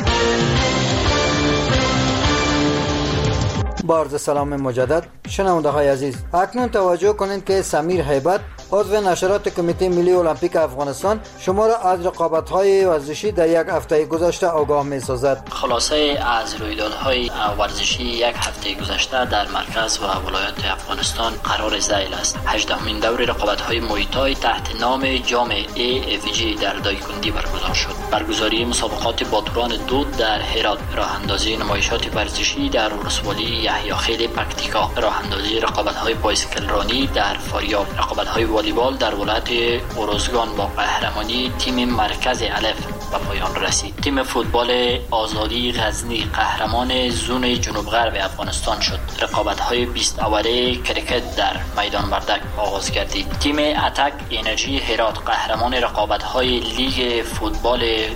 با عرض سلام مجدد شنونده های عزیز، اکنون توجه کنید که سمیر هیبت عضو نشرات کمیته ملی المپیک افغانستان شما را از رقابت‌های ورزشی در یک هفته گذشته آگاه می‌سازد. خلاصه از رویدادهای ورزشی یک هفته گذشته در مرکز و ولایات افغانستان قرار ذیل است. 18مین دور رقابت‌های مویتای تحت نام جام AFG در دایکندی برگزار شد. برگزاری مسابقات باتوران دود در هرات، راه اندازی نمایشات ورزشی در ولسوالی یحیی پکتیکا، راه اندازی رقابت‌های بایسکل رانی در فاریاب، رقابت‌های والیبال در ولایت اروزگان با قهرمانی تیم مرکز الف به پایان رسید. تیم فوتبال آزادی غزنی قهرمان زون جنوب غرب افغانستان شد. رقابت‌های 20 اوله کرکت در میدان وردک آغاز گردید. تیم اتک انرژی هرات قهرمان رقابت‌های لیگ فوتبال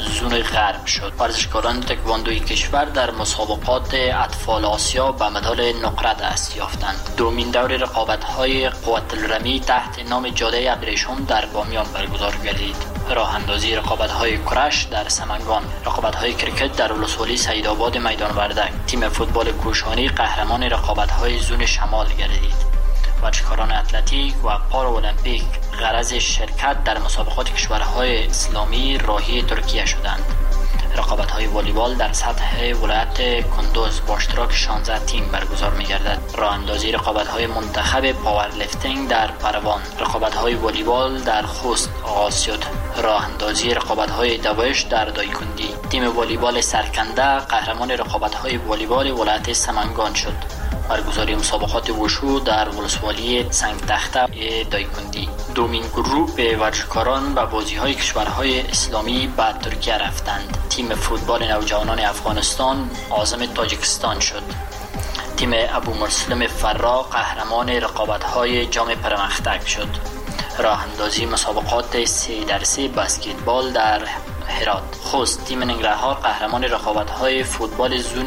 زون غرب شد. ورزشکاران تکواندوی کشور در مسابقات اطفال آسیا به مدال نقره دست یافتند. دومین دور رقابت‌های قوت الرمی تحت نام جاده ابریشم در بامیان برگزار گردید. راه اندازی رقابت‌های کرش در سمنگان، رقابت‌های کرکت در ولسوالی سیدآباد میدان وردک، تیم فوتبال کوشانی قهرمان رقابت‌های زون شمال گردید. ورزشکاران اتلتیک و پارالمپیک غرض شرکت در مسابقات کشورهای اسلامی راهی ترکیه شدند. رقابت‌های والیبال در سطح ولایت کندوز با اشتراک 16 تیم برگزار می‌گردد. راه اندازی رقابت‌های منتخب پاورلیفتینگ در پروان، رقابت‌های والیبال در خوست آغاز شد. راه اندازی رقابت‌های دوایش در دایکندی، تیم والیبال سرکنده قهرمان رقابت‌های والیبال ولایت سمنگان شد. برگزاری مسابقات وشو در ولسوالی سنگ تخته دایکندی. دومین گروه ورزشکاران به بازی‌های کشورهای اسلامی به ترکیه رفتند. تیم فوتبال نوجوانان افغانستان عازم تاجیکستان شد. تیم ابو مسلم فرا قهرمان رقابت‌های جام پرمختک شد. راه اندازی مسابقات 3x3 بسکتبال در هرات. خوست تیم ننگرهار قهرمان رقابت‌های فوتبال زون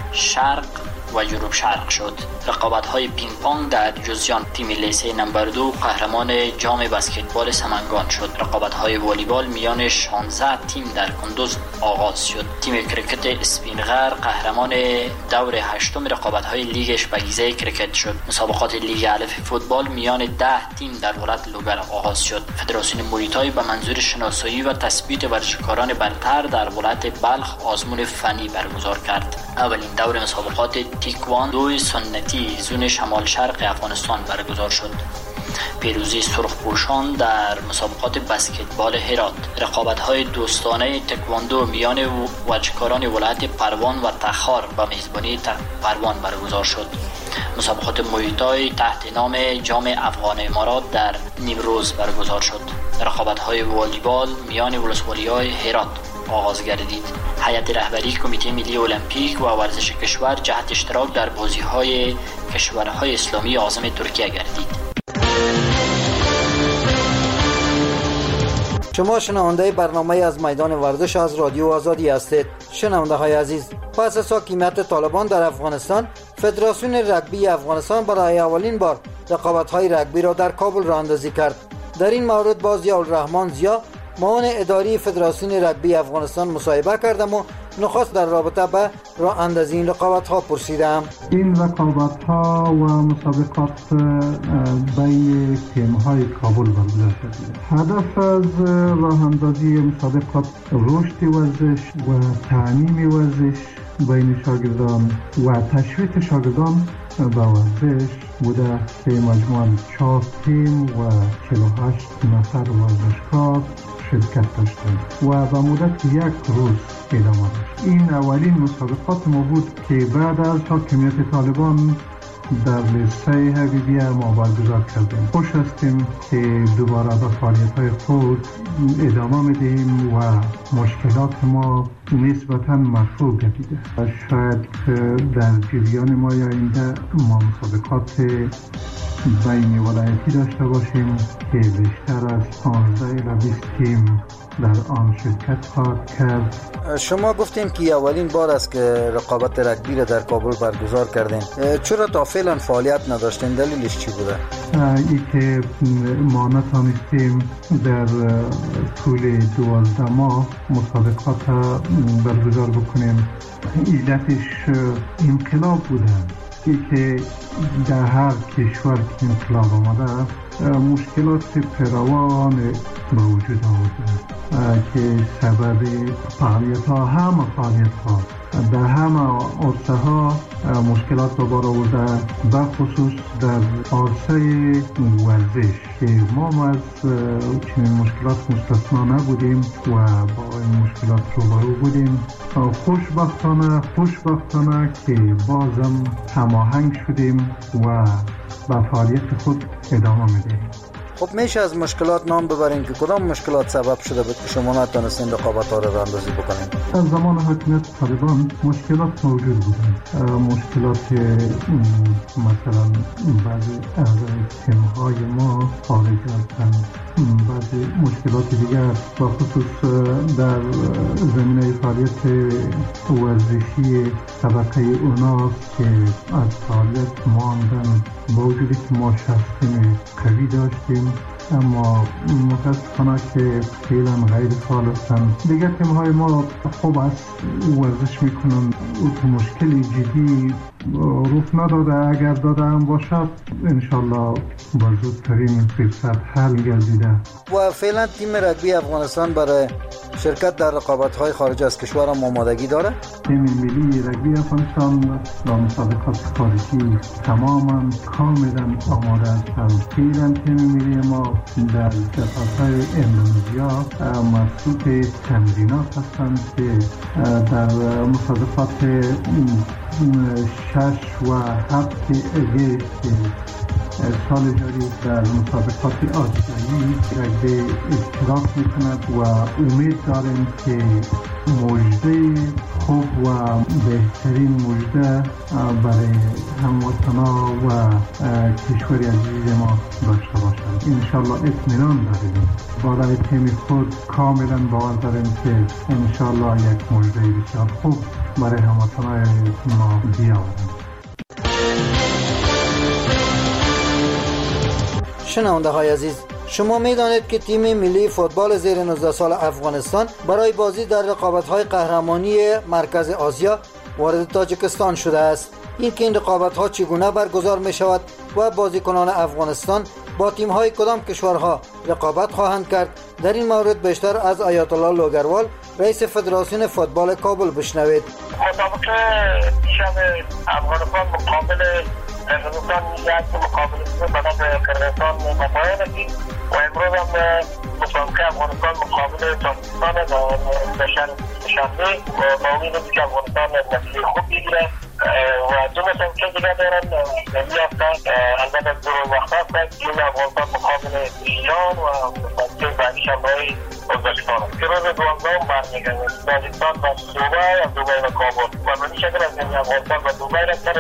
شرق و جنوب شرق شد. رقابت‌های پینگ پونگ در جوزجان، تیم لیسه نمبر 2 قهرمان جام بسکتبال سمنگان شد. رقابت‌های والیبال میان 16 تیم در کندوز آغاز شد. تیم کرکت اسپینغر قهرمان دور 8 رقابت‌های لیگ اشبگیزه کرکت شد. مسابقات لیگ الف فوتبال میان 10 تیم در ولایت لوگر آغاز شد. فدراسیون موی تای به منظور شناسایی و تثبیت ورزشکاران برتر در ولایت بلخ آزمون فنی برگزار کرد. اولین دور مسابقات تیکواندو سنتی زون شمال شرق افغانستان برگزار شد. پیروزی سرخپوشان در مسابقات بسکتبال هرات. رقابت‌های دوستانه تکواندو میان ورزشکاران ولایت پروان و تخار به میزبانی پروان برگزار شد. مسابقات موی تای تحت نام جام افغان امارات در نیمروز برگزار شد. رقابت‌های والیبال میان ولسوالی‌های هرات آغاز گردید. هیئت رهبری کمیته ملی المپیک و ورزش کشور جهت اشتراک در بازی‌های کشورهای اسلامی عازم ترکیه گردید. شما شنونده برنامه از میدان ورزش از رادیو آزادی هستید. شنونده های عزیز، پس از حاکمیت طالبان در افغانستان، فدراسیون رگبی افغانستان برای اولین بار رقابت‌های رگبی را در کابل راه اندازی کرد. در این مورد با ضیاءالرحمن ضیا، معاون اداری فدراسیون رگبی افغانستان مصاحبه کردم و نخست در رابطه به راه اندازی این رقابت‌ها پرسیدم. این رقابت‌ها و مسابقات بین تیم‌های کابل برگزار شده. هدف از راه اندازی مسابقات رشد ورزش و تعمیم ورزش بین شاگردان و تشویق شاگردان به ورزش بوده که مجموعاً 4 تیم و 48 نفر ورزشکار شرکت داشتند و به مدت 1 روز ادامه داشت. این اولین مسابقات ما بود که بعد از حاکمیت طالبان در لیسه حبیبی ما برگزار کردیم. خوش هستیم که دوباره به فعالیت‌های خود ادامه میدیم و مشکلات ما نسبتاً مرفوع گردیده. شاید در جریان ما آینده ما مسابقات بین ولایتی داشته باشیم که بیشتر از 15 تا 20 تیم در آن شرکت خواهد کرد. شما گفتیم که اولین بار است که رقابت رگبی را در کابل برگزار کردین. چرا تا فعلا فعالیت نداشتین؟ دلیلش چی بوده؟ ای که ما نتانستیم در طول 12 ماه مسابقات برگزار بکنیم. علتش انقلاب بوده. ای که در هر کشور که انقلاب آمده مشکلات فراوان به وجود آمده که سبب همه فعالیت ها در همه عرصه ها مشکلات به بار آورده، به خصوص در عرصه ورزش که ما از چنین مشکلات مستثنا نبودیم و با این مشکلات روبرو بودیم. خوشبختانه که بازم هماهنگ شدیم و به فعالیت خود ادامه میدیم. خب میشه از مشکلات نام ببرین که کدام مشکلات سبب شده بود که شما نتونستین رقابت ها رو راه اندازی بکنین؟ از زمان حاکمیت طالبان مشکلات موجود بودن. مشکلات مثلا بعضی از تیم‌های ما خارج هستند بعضی مشکلات دیگر با خصوص در زمینه فعالیت ورزشی طبقه اوناست که از فعالیت ماندن با وجودی که ما شخصیم قوی داشتیم اما متاسفانه که فعلا غیر فعال هستند. دیگر تیم‌های ما خوب است ورزش میکنن و مشکلی جدی روح نداده. اگر داده هم باشد انشالله با زودترین فرصت حل گردیده. و فعلا تیم رگبی افغانستان برای شرکت در رقابت‌های خارج از کشور هم آمادگی داره؟ تیم ملی رگبی افغانستان در مسابقات خارجی تماما کاملا آماده هستند. فعلا تیم ملی ما در جزایر اندونزیا مشغول تمرینات هستند که در مسابقات 6 و 7 اگست سال جاری در مسابقات آسیایی رگبی اشتراک میکند و امید داریم که مژده خوب و بهترین مژده برای هموطنا و کشور عزیز ما داشته باشند. انشالله اطمینان داریم برای تیم خود کاملا باور داریم که انشالله یک مژده بسیار خوب برای هموطنای ما بیاوریم. شنونده های عزیز، شما میدانید که تیم ملی فوتبال زیر 19 سال افغانستان برای بازی در رقابت‌های قهرمانی مرکز آسیا وارد تاجیکستان شده است. این رقابت‌ها چگونه برگزار می‌شود و بازیکنان افغانستان با تیم‌های کدام کشورها رقابت خواهند کرد؟ در این مورد بیشتر از آیت الله لوگروال رئیس فدراسیون فوتبال کابل بشنوید. مسابقه شب افغانستان مقابل قرغیزستان یک مقابله به قرغیزستان مطمئن است و امروز هم مسابقه افغانستان مقابل تاجیکستان در شهر شنبه و با امید که افغانستان نتیجه خوب بگیره و دو مسابقه دیگر دارن ملی هفته البته از دور وقت هست که افغانستان مقابل ایران و مسابقه بعدی شنبه ازبکستان است که روز 12 برمیگرده تاجیکستان و دوبی از دوبی و کابل و من شکل از افغانستان و دوبی را سر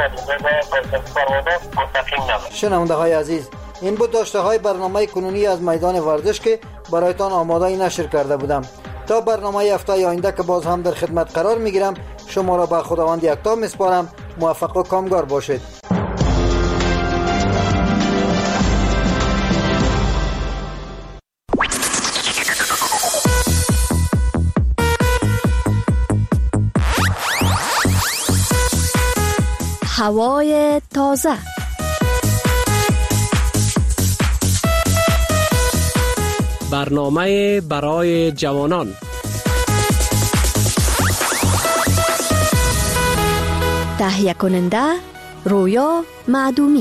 شنونده های عزیز، این بود داشته های برنامه کنونی از میدان ورزش که برایتان آماده نشر کرده بودم. تا برنامه هفته آینده که باز هم در خدمت قرار میگیرم، شما را به خداوند یکتا میسپارم. موفق و کامگار باشید. هوای تازه، برنامه برای جوانان، تهیه کننده رویا معدومی.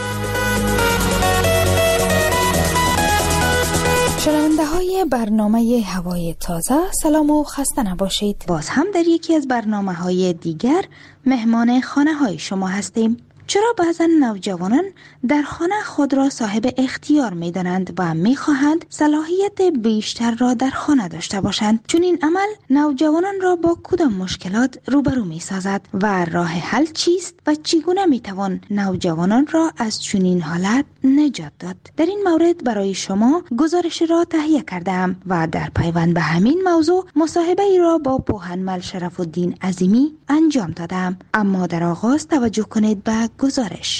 شنونده های برنامه هوای تازه، سلام و خسته نباشید. باز هم در یکی از برنامه های دیگر مهمان خانه های شما هستیم. چرا بعضا نوجوانان در خانه خود را صاحب اختیار می دانند و می خواهند صلاحیت بیشتر را در خانه داشته باشند؟ چون این عمل نوجوانان را با کدام مشکلات روبرو می سازد و راه حل چیست و چگونه می توان نوجوانان را از چنین حالت نجات داد؟ در این مورد برای شما گزارش را تهیه کردم و در پیوند به همین موضوع مصاحبه ای را با پوهنمل شرف الدین عظیمی انجام دادم. اما در آغاز توجه کنید به گزارش.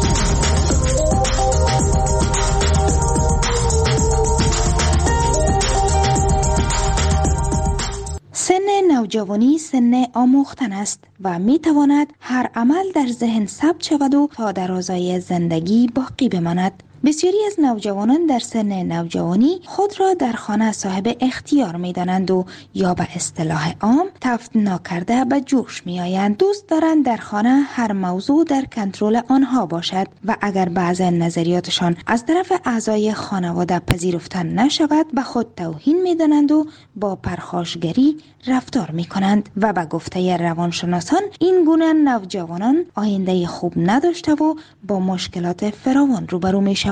سن نوجوانی سن آموختن است و می تواند هر عمل در ذهن ثبت شود و تا درازای زندگی باقی بماند. بسیاری از نوجوانان در سن نوجوانی خود را در خانه صاحب اختیار می دانند و یا به اصطلاح عام تفت ناکرده به جوش می آیند. دوست دارند در خانه هر موضوع در کنترل آنها باشد و اگر بعض نظریاتشان از طرف اعضای خانواده پذیرفته نشود به خود توهین می دانند و با پرخاشگری رفتار می کنند و به گفته روانشناسان این گونه نوجوانان آینده خوب نداشته و با مشکلات فراوان روبرو می شوند.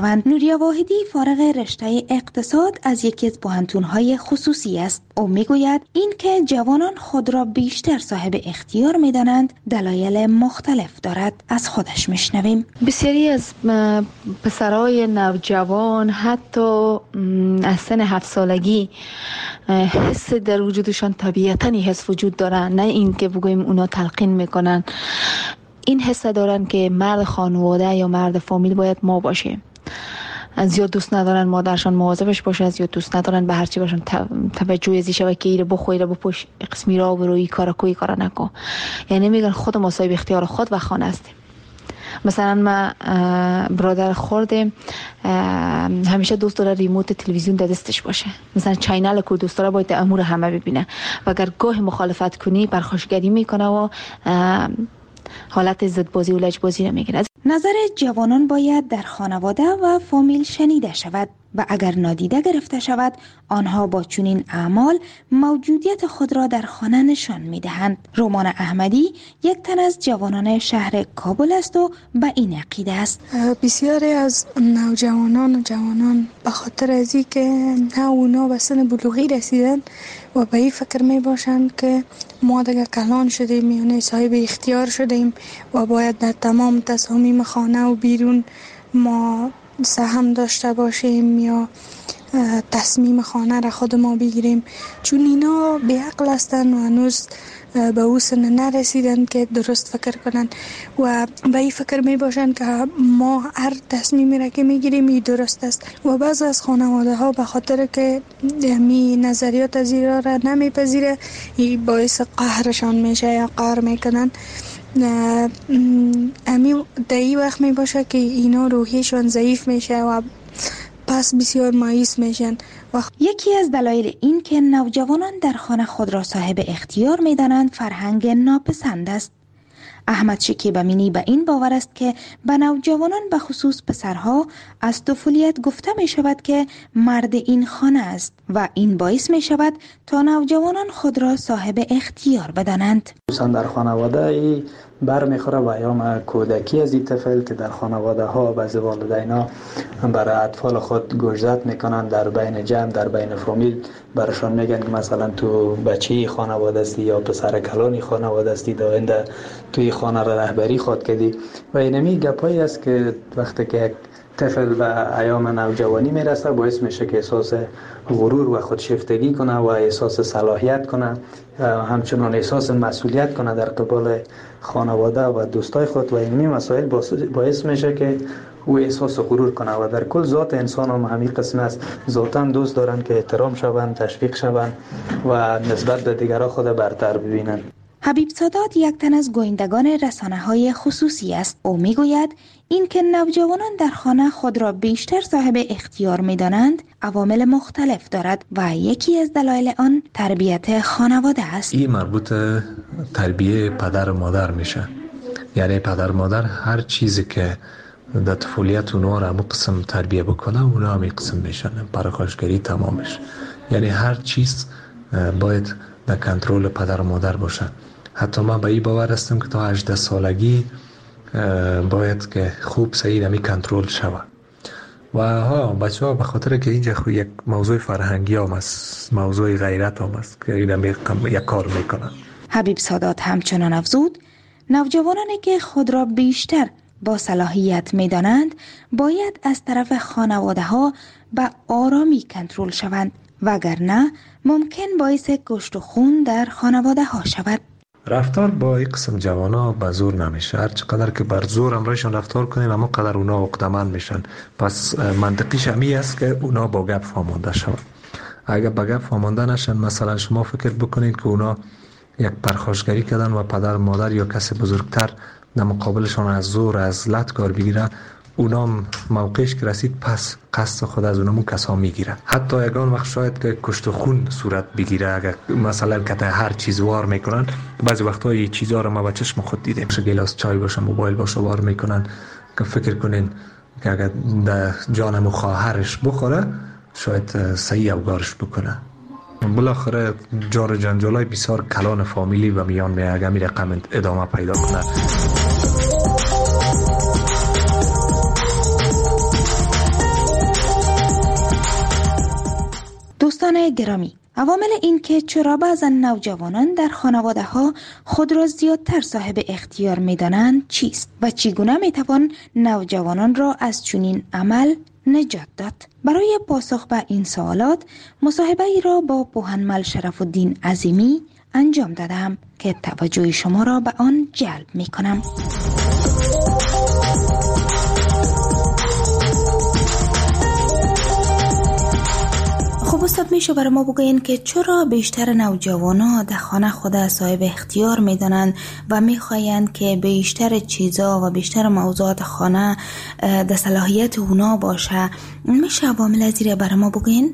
شوند. نوریا واحدی فارغ رشته اقتصاد از یکی از پوهنتون‌های خصوصی است. او میگوید این که جوانان خود را بیشتر صاحب اختیار می‌دانند دلایل مختلف دارد. از خودش میشنویم. بسیاری از پسرای نوجوان حتی از سن 7 سالگی حس در وجودشان طبیعتاً حس وجود دارن، نه این که بگویم اونا تلقین میکنن. این حس دارن که مرد خانواده یا مرد فامیل باید ما باشه. از زیاد دوست ندارن مادرشان مواظبش باشه، از زیاد دوست ندارن به هر چی باشن توجه ازی شوه که ایره بخوی را بپوش، قسمی را بروی کارا کوی کارا نکن. یعنی میگن خود ما صاحب اختیار خود و خانه هستیم. مثلا ما برادر خورده همیشه دوست داره ریموت تلویزیون در دستش باشه، مثلا چینل کو دوست داره باید امور همه ببینه و اگر گاه مخالفت کنی پرخاشگری میکنه و حالت ضدبازی و لجبازی رو میگیره. نظر جوانان باید در خانواده و فامیل شنیده شود و اگر نادیده گرفته شود آنها با چنین اعمال موجودیت خود را در خانه نشان میدهند. رومان احمدی یک تن از جوانان شهر کابل است و به این عقیده است. بسیاری از جوانان به خاطر از این که نه اونا به سن بلوغی رسیدن و به این فکر می باشند که ما دیگه کلان شدیم، یعنی صاحب اختیار شدیم و باید در تمام تصامیم خانه و بیرون ما سهم داشته باشیم یا تصمیم خانه را خود ما بگیریم، چون اینا بی عقل هستن و هنوز به او سن نرسیدن که درست فکر کنن و به این فکر می باشن که ما هر تصمیمی را که می گیریم این درست است و بعض از خانواده ها به خاطر که می نظریات از ایرا را نمی پذیره این باعث قهرشان میشه یا قهر میکنن. امی در این وقت می باشه که اینا روحیشان ضعیف میشه و پس بسیار مایوس میشن. یکی از دلایل این که نوجوانان در خانه خود را صاحب اختیار میدانند فرهنگ ناپسند است. احمد شکیب امینی به این باور است که به نوجوانان به خصوص پسرها از طفولیت گفته می شود که مرد این خانه است و این باعث می شود تا نوجوانان خود را صاحب اختیار بدانند. در خانواده برمیخوره و ایام کودکی از این طفل که در خانواده ها بعضی والدینا برای اطفال خود گوشزد میکنن در بین جمع، در بین فامیل برشان میگن که مثلا تو بچه خانواده استی یا پسر کلانی خانواده استی داینده توی خانه را رهبری خود کردی و اینمی گپایی است که وقتی که یک طفل به ایام نوجوانی میرسه باعث میشه که احساس غرور و خودشیفتگی کنه و احساس صلاحیت کنه، همچنان احساس مسئولیت کنه در قبال خانواده و دوستای خود و این مسائل باعث میشه که او احساس غرور کنه و در کل ذات انسان هم همین قسم است. ذاتاً دوست دارن که احترام شوند، تشویق شوند و نسبت به دیگران خود برتر ببینن. حبیب سادات یک تن از گویندگان رسانه‌های خصوصی است. او میگوید این که نوجوانان در خانه خود را بیشتر صاحب اختیار می‌دانند عوامل مختلف دارد و یکی از دلایل آن تربیت خانواده است. این مربوط تربیه پدر و مادر میشه. یعنی پدر و مادر هر چیزی که در طفولیت اونها را همون قسم تربیه بکنه اونا همین قسم میشن، پرخاشگری تمامش. یعنی هر چیز باید در کنترل پدر و مادر باشه. حتی من به این باور هستم که تا 18 سالگی باید که خوب صحیح همی کنترل شود و بچه ها به خاطر که اینجا یک موضوع فرهنگی هم است، موضوع غیرت هم است که یک کار میکنن. حبیب سادات همچنان افزود نوجوانانی که خود را بیشتر با صلاحیت میدانند باید از طرف خانواده ها به آرامی کنترل شوند وگرنه ممکن باعث کشت و خون در خانواده ها شود. رفتار با این قسم جوانا به زور نمیشه. هر چقدر که بر زور امرایشان رفتار کنیم اما قدر اونا عقده‌مند میشن. پس منطقیش همی است که اونا با گپ فهمانده شون. اگر با گپ فهمانده نشن، مثلا شما فکر بکنید که اونا یک پرخاشگری کردن و پدر مادر یا کسی بزرگتر در مقابلشان از زور از لط کار بگیره، اونا موقعش که رسید پس قصد خود از اونمون کسا میگیره. حتی یگان وقت شاید که کشت و خون صورت بگیره اگر مثلا که هر چیز وار میکنن. بعضی وقتا این چیزها رو ما با چشم خود دیدیم، گلاس چای باشه، موبایل باشه وار میکنن که فکر کنین که اگر در جانم و خواهرش بخوره شاید صحیح اوگارش بکنه. بالاخره جار جنجالای بسیار کلان فامیلی و میان میگه می رقم ادامه پیدا کنه. دوستان گرامی، عوامل این که چرا بعضا نوجوانان در خانواده ها خود را زیادتر صاحب اختیار می دانند چیست و چگونه می توان نوجوانان را از چنین عمل نجات داد؟ برای پاسخ به این سوالات مصاحبه ای را با پوهنمل شرف الدین عظیمی انجام دادم که توجه شما را به آن جلب می کنم. خب استاد، میشه برای ما بگوین که چرا بیشتر نوجوانا در خانه خود صاحب اختیار میدانند و میخواین که بیشتر چیزا و بیشتر موضوعات خانه در صلاحیت اونا باشه؟ میشه عوامل زیر برای ما بگوین؟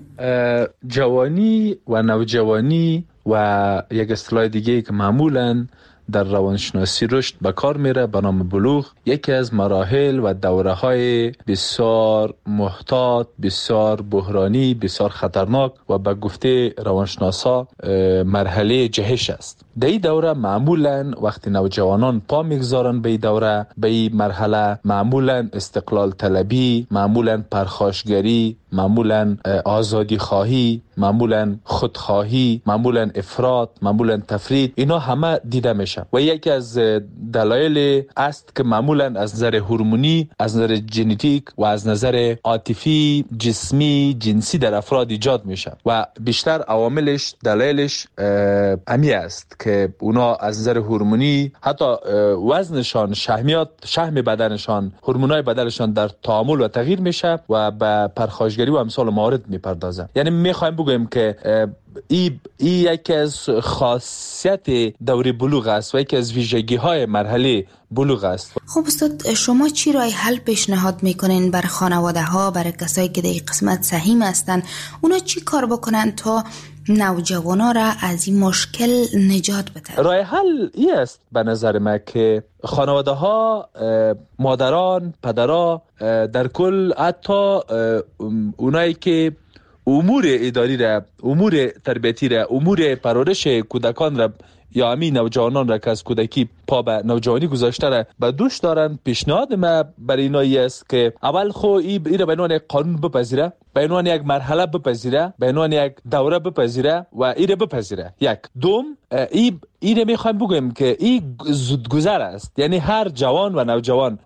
جوانی و نوجوانی و یک اصطلاح دیگه که معمولاً در روانشناسی رشد به کار میره به نام بلوغ، یکی از مراحل و دوره‌های بسیار محتاط، بسیار بحرانی، بسیار خطرناک و به گفته روانشناسا مرحله جهش است. در این دوره معمولاً وقتی نوجوانان پا میگذارن به این دوره، به این مرحله، معمولاً استقلال طلبی، معمولاً پرخاشگری، معمولاً آزادی خواهی، معمولاً خودخواهی، معمولاً افراط، معمولاً تفرید، اینا همه دیده میشه و یکی از دلایل است که معمولاً از نظر هورمونی، از نظر ژنتیک و از نظر عاطفی، جسمی، جنسی در افراد ایجاد میشه و بیشتر عواملش، دلایلش امی است که اونا از نظر هورمونی حتی وزنشان، شحم بدنشان، هورمونای بدنشان در تعامل و تغییر میشه و به پرخاشگری و امثال موارد میپردازن. یعنی میخوایم بگویم که این یکی از خاصیت دوره بلوغ است و یکی از ویژگی های مرحله بلوغ است. خب استاد، شما چی رای حل پیشنهاد میکنین برای خانواده ها، برای کسایی که در این قسمت سهیم هستن؟ اونا چی کار بکنن تا نوجوانا را از این مشکل نجات بده؟ رای حل این است به نظر من که خانواده ها، مادران، پدرها، در کل حتی اونایی که امور اداری را، امور تربیتی را، امور پرورش کودکان را یا همین نوجوانان را که از کودکی پا به نوجوانی گذاشته را به دوش دارن، پیشنهاد ما برای اینایی است که اول خو این را به عنوان قانون بپذیره، به عنوان یک مرحله بپذیره، به عنوان یک دوره بپذیره و این را بپذیره. یک دوم، این میخوایم بگویم که این زودگذر است. یعنی هر جوان و نوجوان،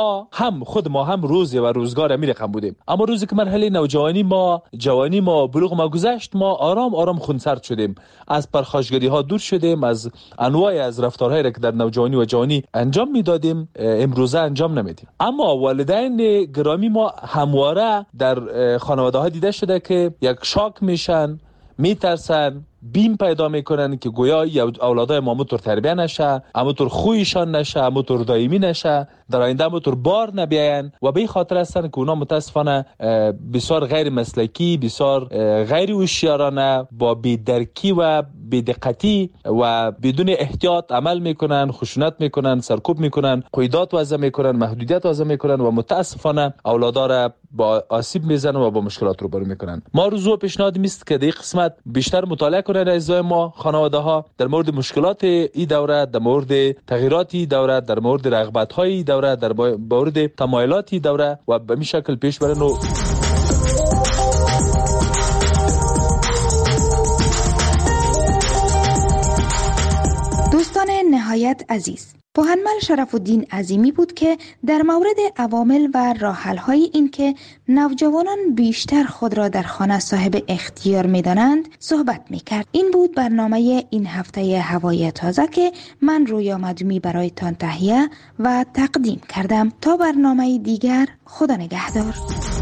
خود ما هم روزی و روزگار می رقم بودیم، اما روزی که مرحله نوجوانی ما، جوانی ما، بلوغ ما گذشت، ما آرام آرام خونسرد شدیم، از پرخاشگری ها دور شدیم، از انواع از رفتارهایی که در نوجوانی و جوانی انجام میدادیم امروزه انجام نمیدیم. اما والدین گرامی ما همواره در خانواده ها دیده شده که یک شاک میشن، میترسن، بیم پیدا میکنن که گویا اولادای ما همونطور تربیه نشه، همونطور خویشان نشه، همونطور دائمی نشه، در آینده همونطور بار نبیاین و به این خاطر هستن که اونا متاسفانه بسیار غیر مسلکی، بسیار غیر هوشیارانه، با بی‌درکی و بی‌دقتی و بدون احتیاط عمل میکنن، خشونت میکنن، سرکوب میکنن، قیودات وضع میکنن، محدودیت وضع میکنن و متاسفانه اولادا را با آسیب میزنن و با مشکلات روبرو میکنن. ما روزو پیشنهاد میست که در این قسمت بیشتر مطالعه کنن اعضای ما، خانواده ها، در مورد مشکلات این دوره، در مورد تغییرات این دوره، در مورد رغبت های این دوره، در مورد تمایلات این دوره و به این شکل پیش برن. دوستان نهایت عزیز، پوهنمل شرف الدین عظیمی بود که در مورد عوامل و راه‌حل‌های این که نوجوانان بیشتر خود را در خانه صاحب اختیار می‌دانند صحبت می‌کرد. این بود برنامه این هفته هوای تازه که من رویا مدومی برایتان تهیه و تقدیم کردم. تا برنامه دیگر، خدا نگهدار.